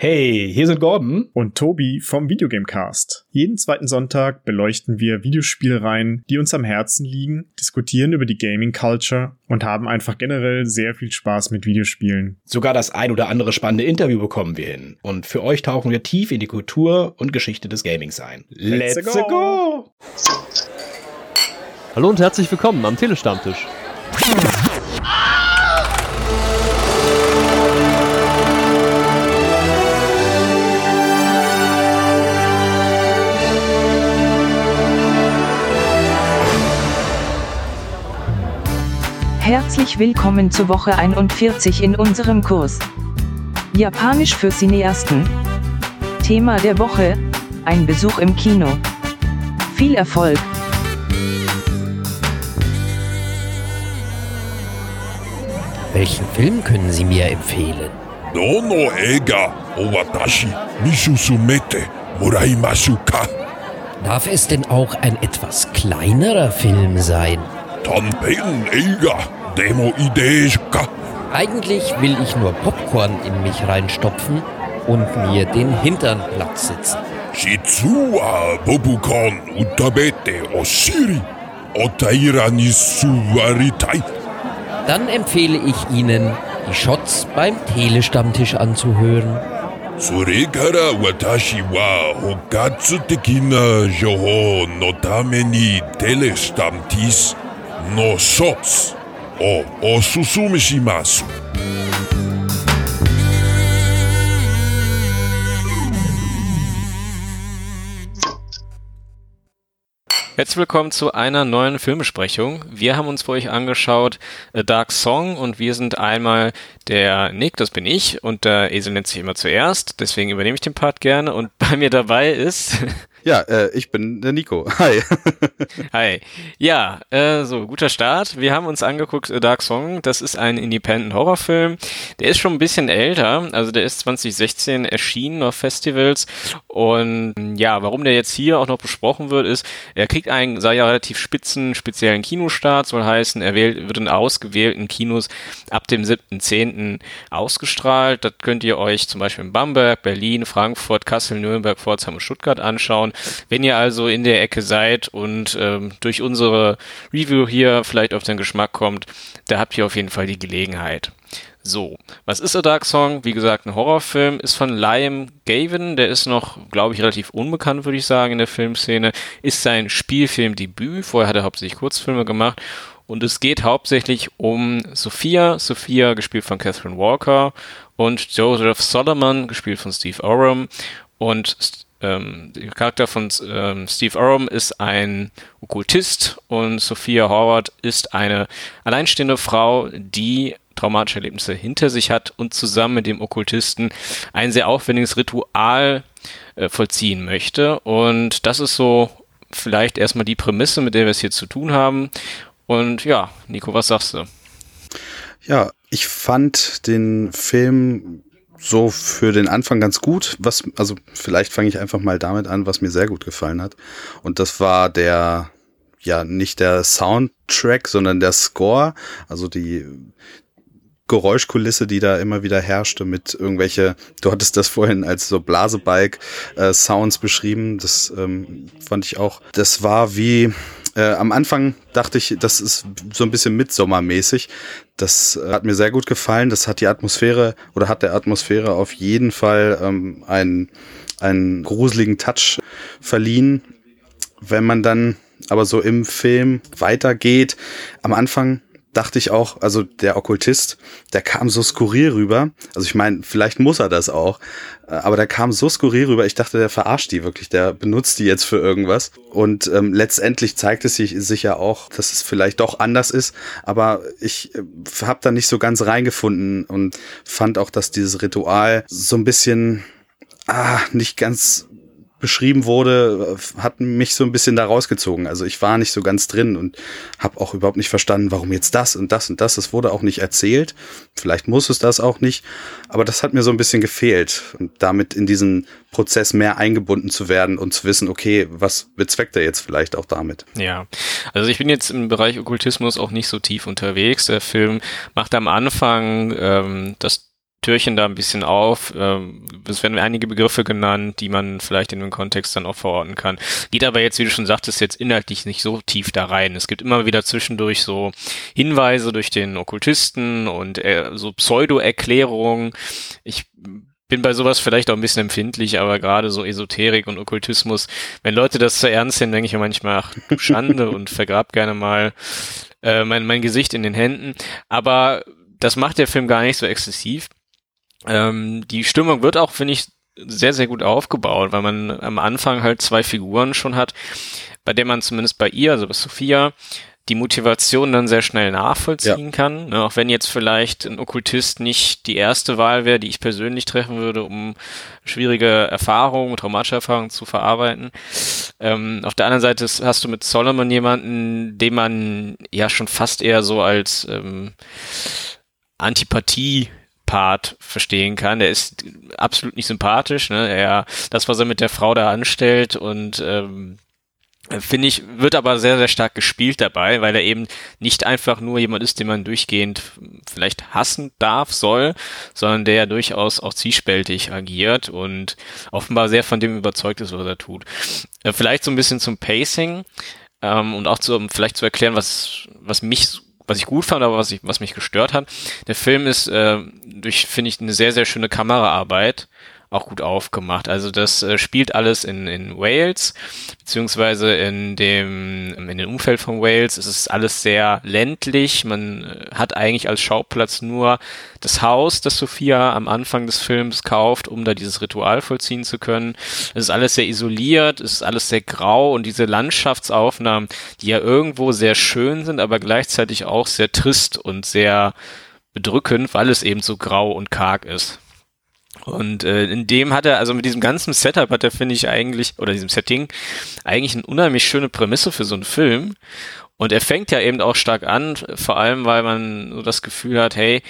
Hey, hier sind Gordon und Tobi vom Videogamecast. Jeden zweiten Sonntag beleuchten wir Videospielreihen, die uns am Herzen liegen, diskutieren über die Gaming Culture und haben einfach generell sehr viel Spaß mit Videospielen. Sogar das ein oder andere spannende Interview bekommen wir hin. Und für euch tauchen wir tief in die Kultur und Geschichte des Gamings ein. Let's go! Hallo und herzlich willkommen am Telestammtisch. Herzlich willkommen zur Woche 41 in unserem Kurs Japanisch für Cineasten. Thema der Woche: ein Besuch im Kino. Viel Erfolg! Welchen Film können Sie mir empfehlen? Dono eiga o watashi ni susumete moraimasu ka? Darf es denn auch ein etwas kleinerer Film sein? Tanpen eiga demo ide desu ka? Eigentlich will ich nur Popcorn in mich reinstopfen und mir den Hintern platt sitzen. Shitsu wa popcorn utabete oshiri otaira ni suwaritai. Dann empfehle ich Ihnen, die Shots beim Telestammtisch anzuhören. Sore kara watashi wa hokatsu tekina jouhou no tame ni telestammtisch no shots o osusume shimasu. Herzlich willkommen zu einer neuen Filmbesprechung. Wir haben uns für euch angeschaut A Dark Song und wir sind einmal der Nick, das bin ich, und der Esel nennt sich immer zuerst, deswegen übernehme ich den Part gerne und bei mir dabei ist... Ja, ich bin der Nico. Hi. Hi. Ja, so, guter Start. Wir haben uns angeguckt A Dark Song. Das ist ein Independent-Horrorfilm. Der ist schon ein bisschen älter. Also der ist 2016 erschienen auf Festivals. Und ja, warum der jetzt hier auch noch besprochen wird, ist, er kriegt einen, sei ja relativ speziellen Kinostart. Soll heißen, er wird in ausgewählten Kinos ab dem 7.10. ausgestrahlt. Das könnt ihr euch zum Beispiel in Bamberg, Berlin, Frankfurt, Kassel, Nürnberg, Pforzheim und Stuttgart anschauen. Wenn ihr also in der Ecke seid und durch unsere Review hier vielleicht auf den Geschmack kommt, da habt ihr auf jeden Fall die Gelegenheit. So, was ist A Dark Song? Wie gesagt, ein Horrorfilm, ist von Liam Gavin, der ist noch, glaube ich, relativ unbekannt, würde ich sagen, in der Filmszene, ist sein Spielfilmdebüt, vorher hat er hauptsächlich Kurzfilme gemacht und es geht hauptsächlich um Sophia, gespielt von Catherine Walker, und Joseph Solomon, gespielt von Steve Oram, und der Charakter von Steve Oram ist ein Okkultist und Sophia Horvath ist eine alleinstehende Frau, die traumatische Erlebnisse hinter sich hat und zusammen mit dem Okkultisten ein sehr aufwendiges Ritual vollziehen möchte. Und das ist so vielleicht erstmal die Prämisse, mit der wir es hier zu tun haben. Und ja, Nico, was sagst du? Ja, ich fand den Film so für den Anfang ganz gut. Also vielleicht fange ich einfach mal damit an, was mir sehr gut gefallen hat. Und das war nicht der Soundtrack, sondern der Score, also die Geräuschkulisse, die da immer wieder herrschte mit du hattest das vorhin als so Blasebalg-Sounds beschrieben, das fand ich auch, das war wie, am Anfang dachte ich, das ist so ein bisschen Midsommar-mäßig, das hat mir sehr gut gefallen, das hat der Atmosphäre auf jeden Fall einen gruseligen Touch verliehen. Wenn man dann aber so im Film weitergeht, am Anfang dachte ich auch, also der Okkultist, der kam so skurril rüber. Also ich meine, vielleicht muss er das auch, aber der kam so skurril rüber. Ich dachte, der verarscht die wirklich, der benutzt die jetzt für irgendwas. Und letztendlich zeigt es sich ja auch, dass es vielleicht doch anders ist. Aber ich habe da nicht so ganz reingefunden und fand auch, dass dieses Ritual so ein bisschen nicht ganz beschrieben wurde, hat mich so ein bisschen da rausgezogen. Also ich war nicht so ganz drin und habe auch überhaupt nicht verstanden, warum jetzt das und das und das. Es wurde auch nicht erzählt. Vielleicht muss es das auch nicht. Aber das hat mir so ein bisschen gefehlt. Und damit in diesen Prozess mehr eingebunden zu werden und zu wissen, okay, was bezweckt er jetzt vielleicht auch damit? Ja, also ich bin jetzt im Bereich Okkultismus auch nicht so tief unterwegs. Der Film macht am Anfang das Türchen da ein bisschen auf. Es werden einige Begriffe genannt, die man vielleicht in dem Kontext dann auch verorten kann. Geht aber jetzt, wie du schon sagtest, jetzt inhaltlich nicht so tief da rein. Es gibt immer wieder zwischendurch so Hinweise durch den Okkultisten und so Pseudo-Erklärungen. Ich bin bei sowas vielleicht auch ein bisschen empfindlich, aber gerade so Esoterik und Okkultismus, wenn Leute das zu ernst nehmen, denke ich mir manchmal, ach du Schande und vergrab gerne mal mein Gesicht in den Händen. Aber das macht der Film gar nicht so exzessiv. Die Stimmung wird auch, finde ich, sehr, sehr gut aufgebaut, weil man am Anfang halt 2 Figuren schon hat, bei der man zumindest bei ihr, also bei Sophia, die Motivation dann sehr schnell nachvollziehen kann. Ne, auch wenn jetzt vielleicht ein Okkultist nicht die erste Wahl wäre, die ich persönlich treffen würde, um schwierige Erfahrungen, traumatische Erfahrungen zu verarbeiten. Auf der anderen Seite hast du mit Solomon jemanden, den man ja schon fast eher so als Antipathie-Part verstehen kann. Der ist absolut nicht sympathisch. Ne? Das, was er mit der Frau da anstellt und finde ich, wird aber sehr, sehr stark gespielt dabei, weil er eben nicht einfach nur jemand ist, den man durchgehend vielleicht hassen darf, sondern der durchaus auch zwiespältig agiert und offenbar sehr von dem überzeugt ist, was er tut. Vielleicht so ein bisschen zum Pacing und auch vielleicht zu erklären, was ich gut fand, aber was mich gestört hat. Der Film ist finde ich, eine sehr, sehr schöne Kameraarbeit auch gut aufgemacht. Also das spielt alles in Wales, beziehungsweise in dem Umfeld von Wales. Es ist alles sehr ländlich. Man hat eigentlich als Schauplatz nur das Haus, das Sophia am Anfang des Films kauft, um da dieses Ritual vollziehen zu können. Es ist alles sehr isoliert, es ist alles sehr grau und diese Landschaftsaufnahmen, die ja irgendwo sehr schön sind, aber gleichzeitig auch sehr trist und sehr bedrückend, weil es eben so grau und karg ist. Und in dem hat er, also mit diesem ganzen Setup hat er, finde ich eigentlich, oder diesem Setting, eigentlich eine unheimlich schöne Prämisse für so einen Film. Und er fängt ja eben auch stark an, vor allem, weil man so das Gefühl hat, hey,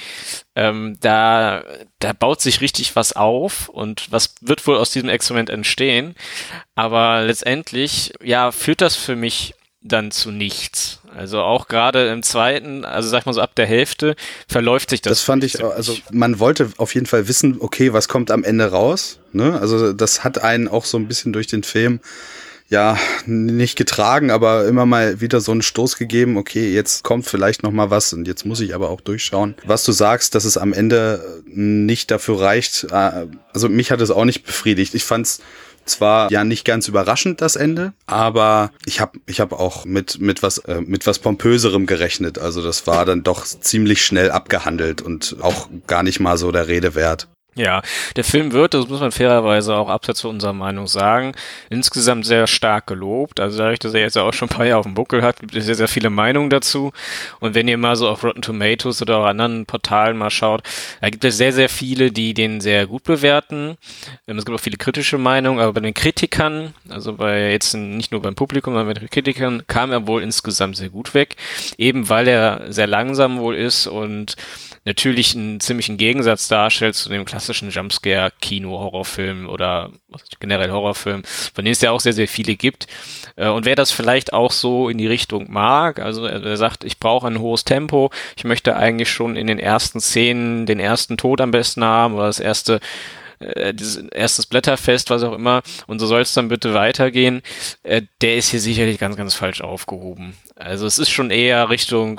da baut sich richtig was auf und was wird wohl aus diesem Experiment entstehen. Aber letztendlich, ja, führt das für mich dann zu nichts. Also auch gerade im zweiten, also sag mal so ab der Hälfte, verläuft sich das. Das fand ich, also man wollte auf jeden Fall wissen, okay, was kommt am Ende raus, ne? Also das hat einen auch so ein bisschen durch den Film, ja, nicht getragen, aber immer mal wieder so einen Stoß gegeben, okay, jetzt kommt vielleicht noch mal was und jetzt muss ich aber auch durchschauen. Was du sagst, dass es am Ende nicht dafür reicht, also mich hat es auch nicht befriedigt. Ich fand's zwar ja nicht ganz überraschend das Ende, aber ich hab auch mit was Pompöserem gerechnet. Also das war dann doch ziemlich schnell abgehandelt und auch gar nicht mal so der Rede wert. Ja, der Film wird, das muss man fairerweise auch abseits von unserer Meinung sagen, insgesamt sehr stark gelobt. Also dadurch, dass er jetzt auch schon ein paar Jahre auf dem Buckel hat, gibt es sehr, sehr viele Meinungen dazu. Und wenn ihr mal so auf Rotten Tomatoes oder auch anderen Portalen mal schaut, da gibt es sehr, sehr viele, die den sehr gut bewerten. Es gibt auch viele kritische Meinungen, aber bei den Kritikern, also jetzt nicht nur beim Publikum, sondern bei den Kritikern, kam er wohl insgesamt sehr gut weg. Eben weil er sehr langsam wohl ist und natürlich einen ziemlichen Gegensatz darstellt zu dem klassischen Jumpscare-Kino-Horrorfilm oder generell Horrorfilm, von denen es ja auch sehr, sehr viele gibt. Und wer das vielleicht auch so in die Richtung mag, also er sagt, ich brauche ein hohes Tempo, ich möchte eigentlich schon in den ersten Szenen den ersten Tod am besten haben oder dieses erstes Blätterfest, was auch immer, und so soll es dann bitte weitergehen, der ist hier sicherlich ganz, ganz falsch aufgehoben. Also es ist schon eher Richtung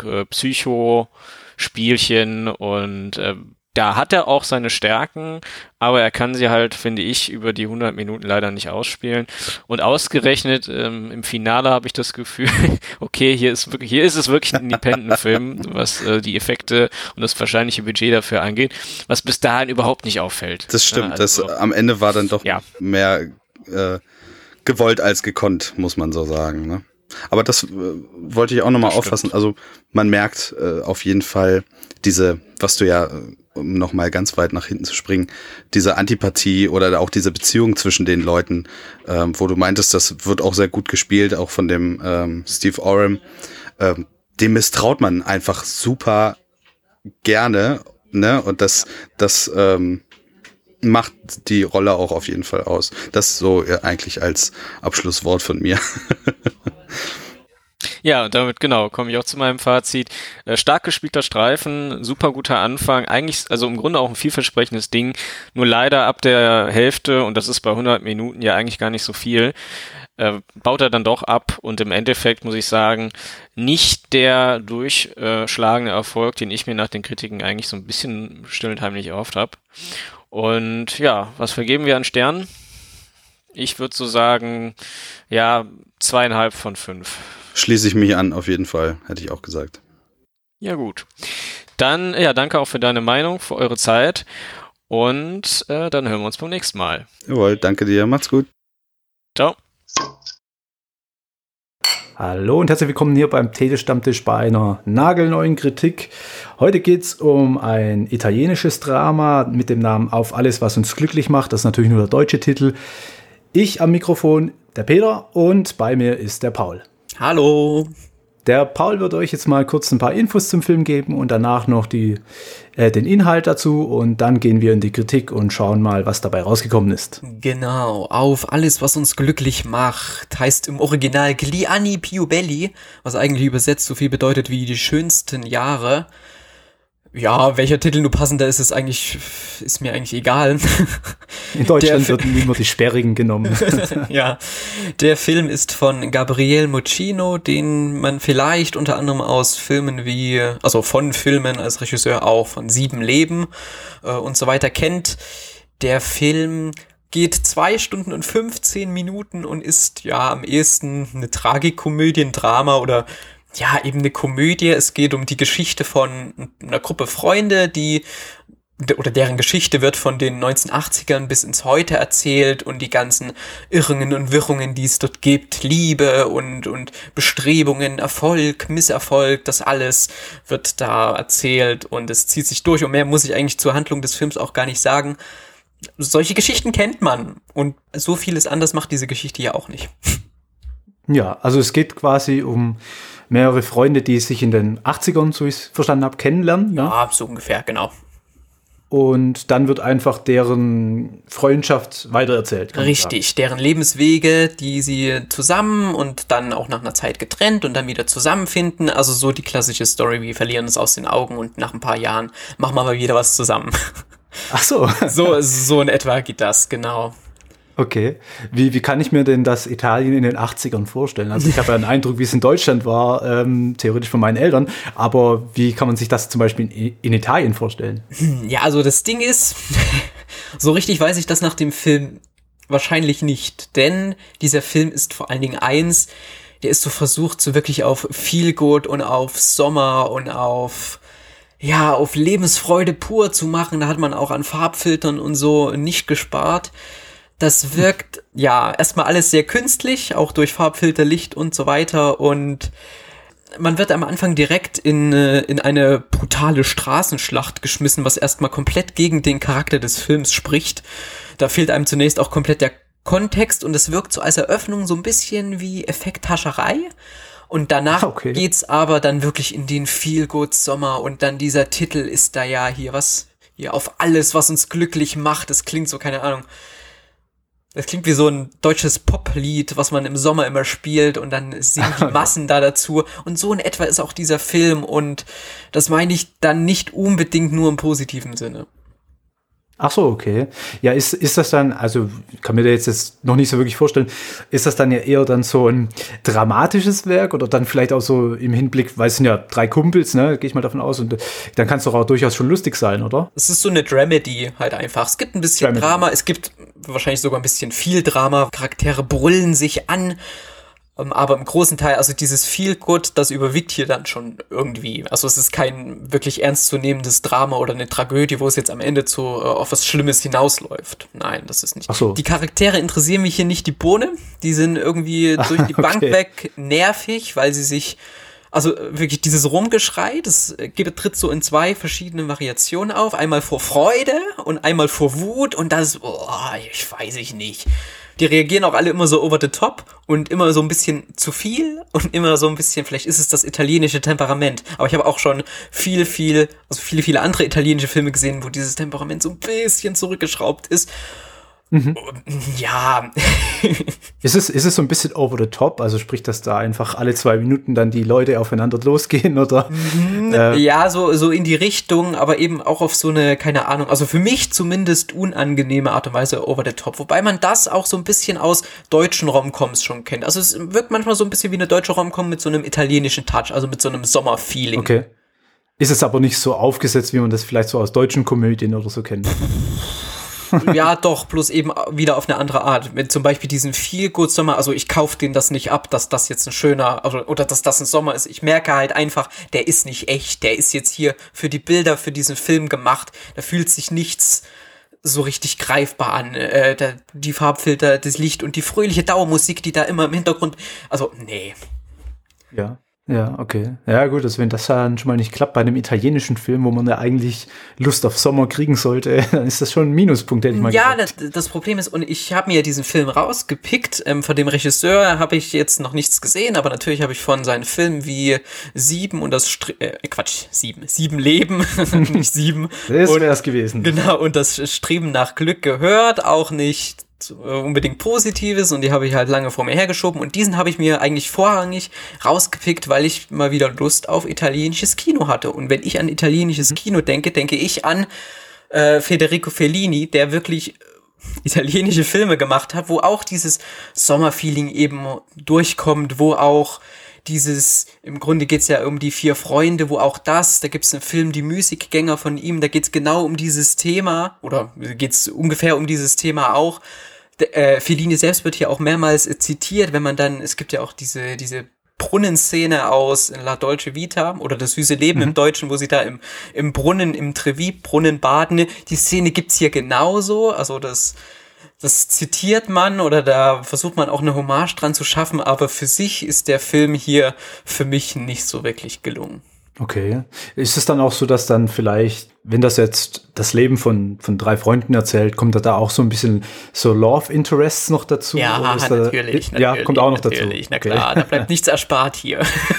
Psycho-Spielchen und da hat er auch seine Stärken, aber er kann sie halt, finde ich, über die 100 Minuten leider nicht ausspielen. Und ausgerechnet im Finale habe ich das Gefühl, okay, hier ist es wirklich ein Independent-Film, was die Effekte und das wahrscheinliche Budget dafür angeht, was bis dahin überhaupt nicht auffällt. Das stimmt, also, das am Ende war dann doch mehr gewollt als gekonnt, muss man so sagen, ne? Aber das wollte ich auch nochmal auffassen. Also man merkt auf jeden Fall diese, was du ja, um nochmal ganz weit nach hinten zu springen, diese Antipathie oder auch diese Beziehung zwischen den Leuten, wo du meintest, das wird auch sehr gut gespielt, auch von dem Steve Oram. Dem misstraut man einfach super gerne, ne? Und das macht die Rolle auch auf jeden Fall aus. Das so eigentlich als Abschlusswort von mir. Ja, damit genau, komme ich auch zu meinem Fazit. Stark gespielter Streifen, super guter Anfang, eigentlich, also im Grunde auch ein vielversprechendes Ding, nur leider ab der Hälfte, und das ist bei 100 Minuten ja eigentlich gar nicht so viel, baut er dann doch ab und im Endeffekt muss ich sagen, nicht der durchschlagende Erfolg, den ich mir nach den Kritiken eigentlich so ein bisschen still und heimlich erhofft habe. Und ja, was vergeben wir an Sternen? Ich würde so sagen, ja, 2,5 von 5. Schließe ich mich an, auf jeden Fall, hätte ich auch gesagt. Ja, gut. Dann, ja, danke auch für deine Meinung, für eure Zeit und dann hören wir uns beim nächsten Mal. Jawohl, danke dir, macht's gut. Ciao. Hallo und herzlich willkommen hier beim Telestammtisch bei einer nagelneuen Kritik. Heute geht es um ein italienisches Drama mit dem Namen Auf alles, was uns glücklich macht. Das ist natürlich nur der deutsche Titel. Ich am Mikrofon, der Peter, und bei mir ist der Paul. Hallo. Der Paul wird euch jetzt mal kurz ein paar Infos zum Film geben und danach noch den Inhalt dazu und dann gehen wir in die Kritik und schauen mal, was dabei rausgekommen ist. Genau, Auf alles, was uns glücklich macht, heißt im Original Gli anni più belli, was eigentlich übersetzt so viel bedeutet wie die schönsten Jahre. Ja, welcher Titel nur passender ist mir eigentlich egal. In Deutschland würden immer die Sperrigen genommen. Ja, der Film ist von Gabriele Muccino, den man vielleicht unter anderem aus Filmen von Filmen als Regisseur auch von 7 Leben und so weiter kennt. Der Film geht 2 Stunden und 15 Minuten und ist ja am ehesten eine Tragikomödie, ein Drama oder ja, eben eine Komödie. Es geht um die Geschichte von einer Gruppe Freunde, deren Geschichte wird von den 1980ern bis ins Heute erzählt und die ganzen Irrungen und Wirrungen, die es dort gibt, Liebe und Bestrebungen, Erfolg, Misserfolg, das alles wird da erzählt und es zieht sich durch und mehr muss ich eigentlich zur Handlung des Films auch gar nicht sagen. Solche Geschichten kennt man und so vieles anders macht diese Geschichte ja auch nicht. Ja, also es geht quasi um mehrere Freunde, die sich in den 80ern, so ich es verstanden habe, kennenlernen. Ja, so ungefähr, genau. Und dann wird einfach deren Freundschaft weitererzählt. Richtig, deren Lebenswege, die sie zusammen und dann auch nach einer Zeit getrennt und dann wieder zusammenfinden. Also so die klassische Story, wir verlieren uns aus den Augen und nach ein paar Jahren machen wir mal wieder was zusammen. Ach so. So in etwa geht das, genau. Okay. Wie kann ich mir denn das Italien in den 80ern vorstellen? Also ich habe ja einen Eindruck, wie es in Deutschland war, theoretisch von meinen Eltern. Aber wie kann man sich das zum Beispiel in Italien vorstellen? Ja, also das Ding ist, so richtig weiß ich das nach dem Film wahrscheinlich nicht. Denn dieser Film ist vor allen Dingen der ist so versucht, so wirklich auf Feelgood und auf Sommer und auf Lebensfreude pur zu machen. Da hat man auch an Farbfiltern und so nicht gespart. Das wirkt, ja, erstmal alles sehr künstlich, auch durch Farbfilter, Licht und so weiter. Und man wird am Anfang direkt in eine brutale Straßenschlacht geschmissen, was erstmal komplett gegen den Charakter des Films spricht. Da fehlt einem zunächst auch komplett der Kontext und es wirkt so als Eröffnung so ein bisschen wie Effekthascherei. Und danach geht's aber dann wirklich in den Feel-Good-Sommer und dann dieser Titel ist da ja hier auf alles, was uns glücklich macht. Das klingt so, keine Ahnung. Das klingt wie so ein deutsches Poplied, was man im Sommer immer spielt und dann singen die Massen da dazu. Und so in etwa ist auch dieser Film und das meine ich dann nicht unbedingt nur im positiven Sinne. Ach so, okay. Ja, ist das dann, also kann mir das jetzt noch nicht so wirklich vorstellen, ist das dann ja eher dann so ein dramatisches Werk oder dann vielleicht auch so im Hinblick, weil es sind ja 3 Kumpels, ne, gehe ich mal davon aus, und dann kann es doch auch durchaus schon lustig sein, oder? Es ist so eine Dramedy halt einfach. Es gibt ein bisschen Drama, es gibt wahrscheinlich sogar ein bisschen viel Drama, Charaktere brüllen sich an, aber im großen Teil, also dieses Feel-Good, das überwiegt hier dann schon irgendwie. Also es ist kein wirklich ernstzunehmendes Drama oder eine Tragödie, wo es jetzt am Ende auf was Schlimmes hinausläuft. Nein, das ist nicht. Ach so. Die Charaktere interessieren mich hier nicht die Bohne. Die sind irgendwie durch die Bank weg nervig, weil sie sich, also wirklich dieses Rumgeschrei, das tritt so in 2 verschiedenen Variationen auf. Einmal vor Freude und einmal vor Wut und das, ich weiß nicht. Die reagieren auch alle immer so over the top und immer so ein bisschen zu viel und immer so ein bisschen, vielleicht ist es das italienische Temperament. Aber ich habe auch schon viele andere italienische Filme gesehen, wo dieses Temperament so ein bisschen zurückgeschraubt ist. Ja. Ist es so ein bisschen over the top? Also sprich, dass da einfach alle 2 Minuten dann die Leute aufeinander losgehen, oder? Ja, so in die Richtung, aber eben auch auf so eine, keine Ahnung, also für mich zumindest unangenehme Art und Weise over the top. Wobei man das auch so ein bisschen aus deutschen Rom-Coms schon kennt. Also es wirkt manchmal so ein bisschen wie eine deutsche Rom-Com mit so einem italienischen Touch, also mit so einem Sommerfeeling. Okay. Ist es aber nicht so aufgesetzt, wie man das vielleicht so aus deutschen Komödien oder so kennt? Ja, doch, bloß eben wieder auf eine andere Art. Mit zum Beispiel diesen Feel-Good-Sommer, also ich kaufe den das nicht ab, dass das jetzt ein schöner, also, oder dass das ein Sommer ist. Ich merke halt einfach, der ist nicht echt, der ist jetzt hier für die Bilder, für diesen Film gemacht. Da fühlt sich nichts so richtig greifbar an. Die Farbfilter, das Licht und die fröhliche Dauermusik, die da immer im Hintergrund, also, nee. Ja, okay. Ja, gut, also wenn das dann schon mal nicht klappt bei einem italienischen Film, wo man ja eigentlich Lust auf Sommer kriegen sollte, dann ist das schon ein Minuspunkt, hätte ich mal gesagt. Ja, das Problem ist, und ich habe mir diesen Film rausgepickt, von dem Regisseur habe ich jetzt noch nichts gesehen, aber natürlich habe ich von seinen Filmen wie 7 und das 7 Leben, nicht 7. Das wäre es gewesen. Genau, und das Streben nach Glück gehört, auch nicht unbedingt Positives, und die habe ich halt lange vor mir hergeschoben, und diesen habe ich mir eigentlich vorrangig rausgepickt, weil ich mal wieder Lust auf italienisches Kino hatte. Und wenn ich an italienisches Kino denke, denke ich an Federico Fellini, der wirklich italienische Filme gemacht hat, wo auch dieses Sommerfeeling eben durchkommt, wo auch dieses, im Grunde geht's ja um die 4 Freunde, wo auch da gibt's einen Film, Die Müßiggänger von ihm, da geht's genau um dieses Thema, oder geht's ungefähr um dieses Thema auch. Fellini selbst wird hier auch mehrmals zitiert, wenn man dann, es gibt ja auch diese Brunnenszene aus La Dolce Vita oder Das süße Leben im Deutschen, wo sie da im Brunnen, im Trevi-Brunnen baden. Die Szene gibt's hier genauso, also das zitiert man, oder da versucht man auch eine Hommage dran zu schaffen, aber für sich ist der Film hier für mich nicht so wirklich gelungen. Okay. Ist es dann auch so, dass dann vielleicht, wenn das jetzt das Leben von 3 Freunden erzählt, kommt da auch so ein bisschen so Love Interests noch dazu? Ja, natürlich. Ja, kommt auch noch dazu. Na klar, da bleibt nichts erspart hier.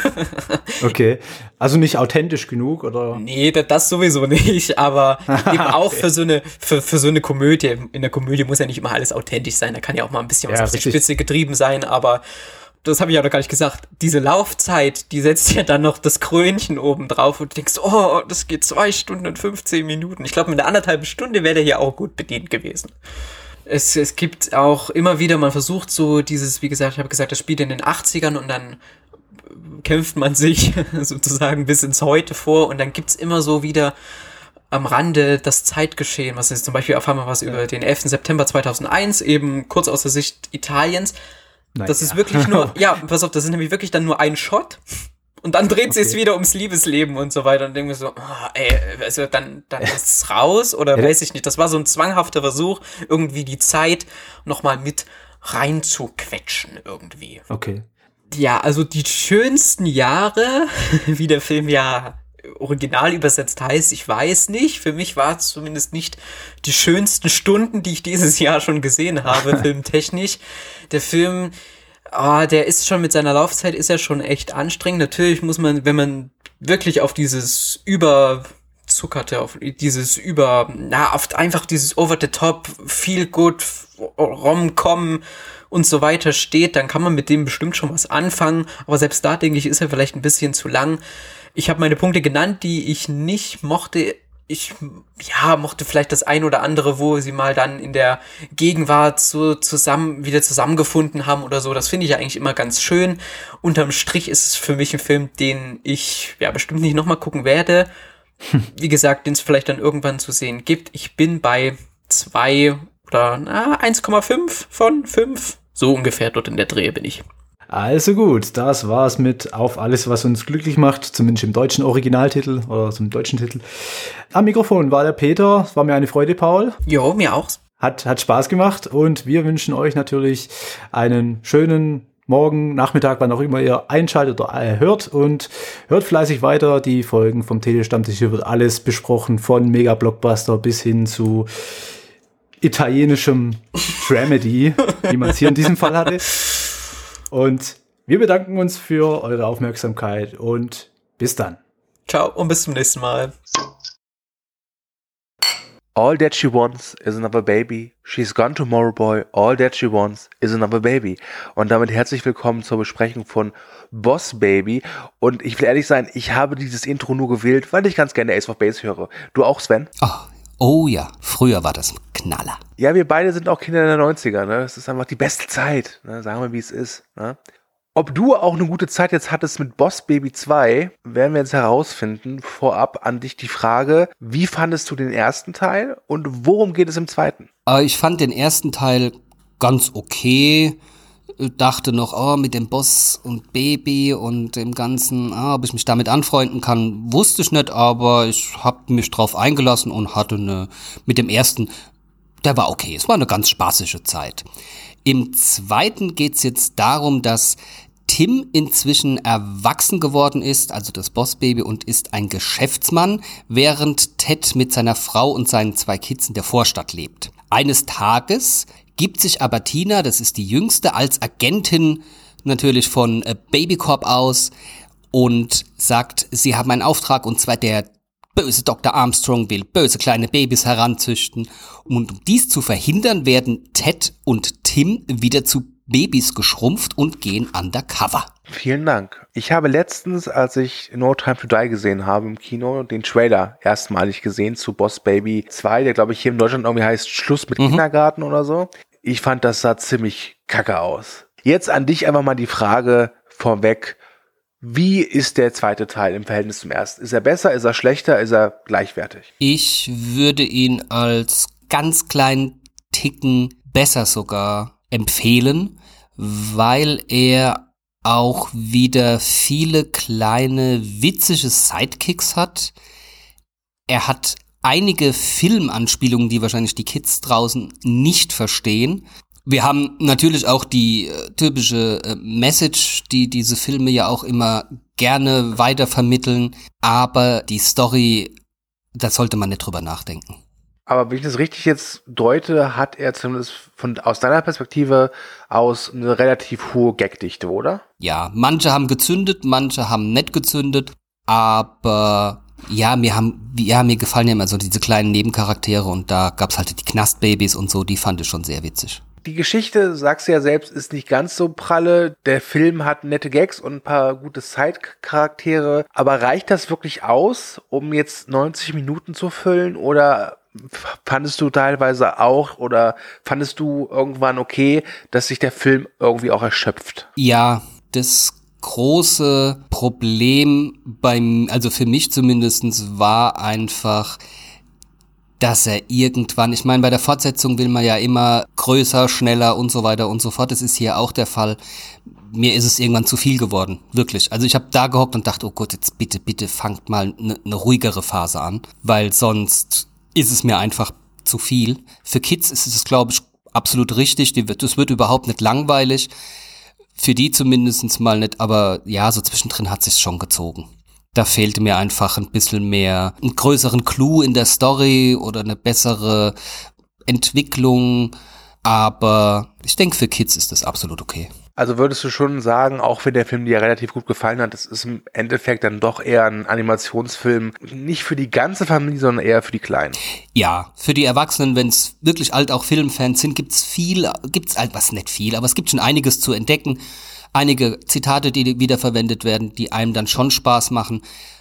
Okay. Also nicht authentisch genug, oder? Nee, das sowieso nicht, aber eben auch für so eine Komödie. In der Komödie muss ja nicht immer alles authentisch sein, da kann ja auch mal ein bisschen was auf die Spitze getrieben sein, aber das habe ich ja noch gar nicht gesagt, diese Laufzeit, die setzt ja dann noch das Krönchen oben drauf und du denkst, oh, das geht 2 Stunden und 15 Minuten. Ich glaube, mit einer 1,5 Stunde wäre der hier auch gut bedient gewesen. Es gibt auch immer wieder, man versucht so dieses, wie gesagt, ich habe gesagt, das spielt in den 80ern und dann kämpft man sich sozusagen bis ins Heute vor, und dann gibt's immer so wieder am Rande das Zeitgeschehen, was ist zum Beispiel, erfahren wir was über den 11. September 2001, eben kurz aus der Sicht Italiens. Naja. Das ist wirklich nur, ja, pass auf, das ist nämlich wirklich dann nur ein Shot, und dann dreht sie es wieder ums Liebesleben und so weiter, und denken wir so, also dann ist es raus, oder weiß ich nicht, das war so ein zwanghafter Versuch, irgendwie die Zeit nochmal mit reinzuquetschen irgendwie. Okay. Ja, also die schönsten Jahre, wie der Film ja original übersetzt heißt, ich weiß nicht. Für mich war es zumindest nicht die schönsten Stunden, die ich dieses Jahr schon gesehen habe, filmtechnisch. Der Film, der ist schon mit seiner Laufzeit, ist ja schon echt anstrengend. Natürlich muss man, wenn man wirklich auf dieses überzuckerte, auf dieses auf einfach dieses over-the-top, feel-good, Rom-Com und so weiter steht, dann kann man mit dem bestimmt schon was anfangen. Aber selbst da, denke ich, ist er vielleicht ein bisschen zu lang. Ich habe meine Punkte genannt, die ich nicht mochte. Ich mochte vielleicht das ein oder andere, wo sie mal dann in der Gegenwart so wieder zusammengefunden haben oder so. Das finde ich ja eigentlich immer ganz schön. Unterm Strich ist es für mich ein Film, den ich bestimmt nicht nochmal gucken werde. Wie gesagt, den es vielleicht dann irgendwann zu sehen gibt. Ich bin bei 2 oder 1,5 von 5. So ungefähr dort in der Dreh bin ich. Also gut, das war's mit Auf alles, was uns glücklich macht, zumindest im deutschen Originaltitel oder zum deutschen Titel. Am Mikrofon war der Peter, es war mir eine Freude, Paul. Jo, mir auch. Hat Spaß gemacht, und wir wünschen euch natürlich einen schönen Morgen, Nachmittag, wann auch immer ihr einschaltet oder hört, und hört fleißig weiter die Folgen vom Telestammtisch. Hier wird alles besprochen, von Mega-Blockbuster bis hin zu italienischem Dramedy, wie man es hier in diesem Fall hatte. Und wir bedanken uns für eure Aufmerksamkeit und bis dann. Ciao und bis zum nächsten Mal. All that she wants is another baby. She's gone tomorrow, boy. All that she wants is another baby. Und damit herzlich willkommen zur Besprechung von Boss Baby. Und ich will ehrlich sein, ich habe dieses Intro nur gewählt, weil ich ganz gerne Ace of Base höre. Du auch, Sven? Oh ja, früher war das ein Knaller. Ja, wir beide sind auch Kinder der 90er. Ne? Es ist einfach die beste Zeit. Ne? Sagen wir, wie es ist. Ne? Ob du auch eine gute Zeit jetzt hattest mit Boss Baby 2, werden wir jetzt herausfinden. Vorab an dich die Frage, wie fandest du den ersten Teil und worum geht es im zweiten? Ich fand den ersten Teil ganz okay. Dachte noch, mit dem Boss und Baby und dem Ganzen, ob ich mich damit anfreunden kann, wusste ich nicht, aber ich habe mich drauf eingelassen und hatte mit dem ersten, der war okay. Es war eine ganz spaßige Zeit. Im zweiten geht's jetzt darum, dass Tim inzwischen erwachsen geworden ist, also das Bossbaby, und ist ein Geschäftsmann, während Ted mit seiner Frau und seinen 2 Kids in der Vorstadt lebt. Eines Tages gibt sich aber Tina, das ist die Jüngste, als Agentin natürlich von Baby Corp aus und sagt, sie haben einen Auftrag, und zwar der böse Dr. Armstrong will böse kleine Babys heranzüchten. Und um dies zu verhindern, werden Ted und Tim wieder zu Babys geschrumpft und gehen undercover. Vielen Dank. Ich habe letztens, als ich No Time to Die gesehen habe im Kino, den Trailer erstmalig gesehen zu Boss Baby 2, der glaube ich hier in Deutschland irgendwie heißt Schluss mit Kindergarten oder so. Ich fand, das sah ziemlich kacke aus. Jetzt an dich einfach mal die Frage vorweg. Wie ist der zweite Teil im Verhältnis zum ersten? Ist er besser, ist er schlechter, ist er gleichwertig? Ich würde ihn als ganz kleinen Ticken besser sogar empfehlen, weil er auch wieder viele kleine witzige Sidekicks hat. Er hat einige Filmanspielungen, die wahrscheinlich die Kids draußen nicht verstehen. Wir haben natürlich auch die typische Message, die diese Filme ja auch immer gerne weitervermitteln, aber die Story, da sollte man nicht drüber nachdenken. Aber wenn ich das richtig jetzt deute, hat er zumindest aus deiner Perspektive aus eine relativ hohe Gagdichte, oder? Ja, manche haben gezündet, manche haben nicht gezündet, aber ja, mir gefallen ja immer so diese kleinen Nebencharaktere, und da gab's halt die Knastbabys und so, die fand ich schon sehr witzig. Die Geschichte, sagst du ja selbst, ist nicht ganz so pralle. Der Film hat nette Gags und ein paar gute Side-Charaktere. Aber reicht das wirklich aus, um jetzt 90 Minuten zu füllen? Oder fandest du teilweise auch, oder fandest du irgendwann okay, dass sich der Film irgendwie auch erschöpft? Ja, das große Problem also für mich zumindest, war einfach, dass er irgendwann, ich meine, bei der Fortsetzung will man ja immer größer, schneller und so weiter und so fort. Das ist hier auch der Fall. Mir ist es irgendwann zu viel geworden, wirklich. Also ich habe da gehockt und dachte, oh Gott, jetzt bitte fangt mal eine ruhigere Phase an, weil sonst ist es mir einfach zu viel. Für Kids ist es, glaube ich, absolut richtig. Das wird überhaupt nicht langweilig. Für die zumindest mal nicht, aber ja, so zwischendrin hat sich's schon gezogen. Da fehlte mir einfach ein bisschen mehr, einen größeren Clou in der Story oder eine bessere Entwicklung. Aber ich denke, für Kids ist das absolut okay. Also würdest du schon sagen, auch wenn der Film dir relativ gut gefallen hat, das ist im Endeffekt dann doch eher ein Animationsfilm, nicht für die ganze Familie, sondern eher für die Kleinen? Ja, für die Erwachsenen, wenn es wirklich halt auch Filmfans sind, gibt's halt was, nicht viel, aber es gibt schon einiges zu entdecken. Einige Zitate, die wiederverwendet werden, die einem dann schon Spaß machen.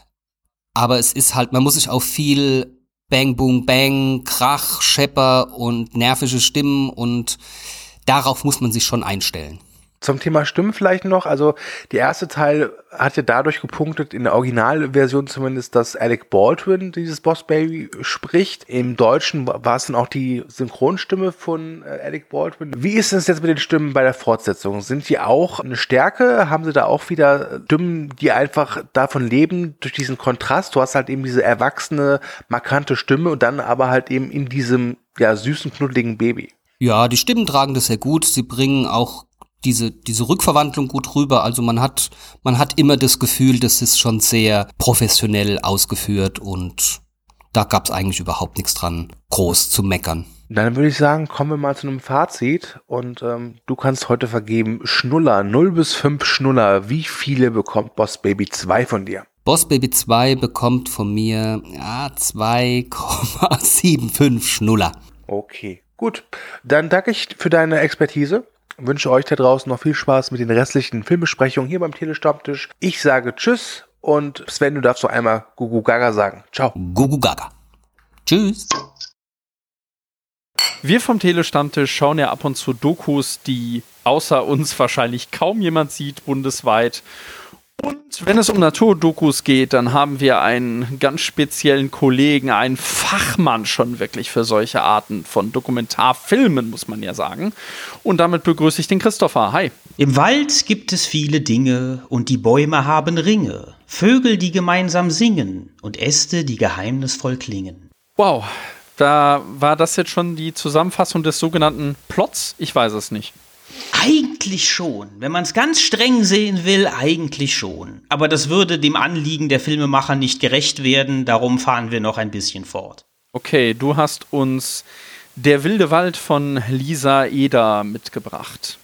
Aber es ist halt, man muss sich auf viel Bang, Boom, Bang, Krach, Schepper und nervische Stimmen, und darauf muss man sich schon einstellen. Zum Thema Stimmen vielleicht noch, also der erste Teil hat ja dadurch gepunktet, in der Originalversion zumindest, dass Alec Baldwin dieses Boss Baby spricht. Im Deutschen war es dann auch die Synchronstimme von Alec Baldwin. Wie ist es jetzt mit den Stimmen bei der Fortsetzung? Sind die auch eine Stärke? Haben sie da auch wieder Stimmen, die einfach davon leben, durch diesen Kontrast? Du hast halt eben diese erwachsene, markante Stimme und dann aber halt eben in diesem süßen, knuddeligen Baby. Ja, die Stimmen tragen das sehr gut. Sie bringen auch diese Rückverwandlung gut rüber. Also man hat immer das Gefühl, das ist schon sehr professionell ausgeführt, und da gab's eigentlich überhaupt nichts dran, groß zu meckern. Dann würde ich sagen, kommen wir mal zu einem Fazit, und du kannst heute vergeben Schnuller, 0 bis 5 Schnuller. Wie viele bekommt Boss Baby 2 von dir? Boss Baby 2 bekommt von mir 2,75 Schnuller. Okay, gut. Dann danke ich für deine Expertise. Wünsche euch da draußen noch viel Spaß mit den restlichen Filmbesprechungen hier beim Telestammtisch. Ich sage Tschüss und Sven, du darfst noch einmal Gugu Gaga sagen. Ciao. Gugu Gaga. Tschüss. Wir vom Telestammtisch schauen ja ab und zu Dokus, die außer uns wahrscheinlich kaum jemand sieht bundesweit. Und wenn es um Naturdokus geht, dann haben wir einen ganz speziellen Kollegen, einen Fachmann schon wirklich für solche Arten von Dokumentarfilmen, muss man ja sagen. Und damit begrüße ich den Christopher. Hi. Im Wald gibt es viele Dinge und die Bäume haben Ringe, Vögel, die gemeinsam singen und Äste, die geheimnisvoll klingen. Wow, da war das jetzt schon die Zusammenfassung des sogenannten Plots? Ich weiß es nicht. Eigentlich schon. Wenn man es ganz streng sehen will, eigentlich schon. Aber das würde dem Anliegen der Filmemacher nicht gerecht werden, darum fahren wir noch ein bisschen fort. Okay, du hast uns Der wilde Wald von Lisa Eder mitgebracht.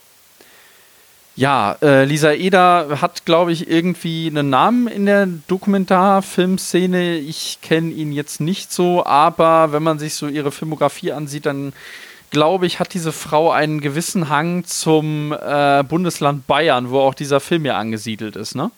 Ja, Lisa Eder hat, glaube ich, irgendwie einen Namen in der Dokumentarfilmszene. Ich kenne ihn jetzt nicht so, aber wenn man sich so ihre Filmografie ansieht, dann glaube ich, hat diese Frau einen gewissen Hang zum Bundesland Bayern, wo auch dieser Film ja angesiedelt ist, ne?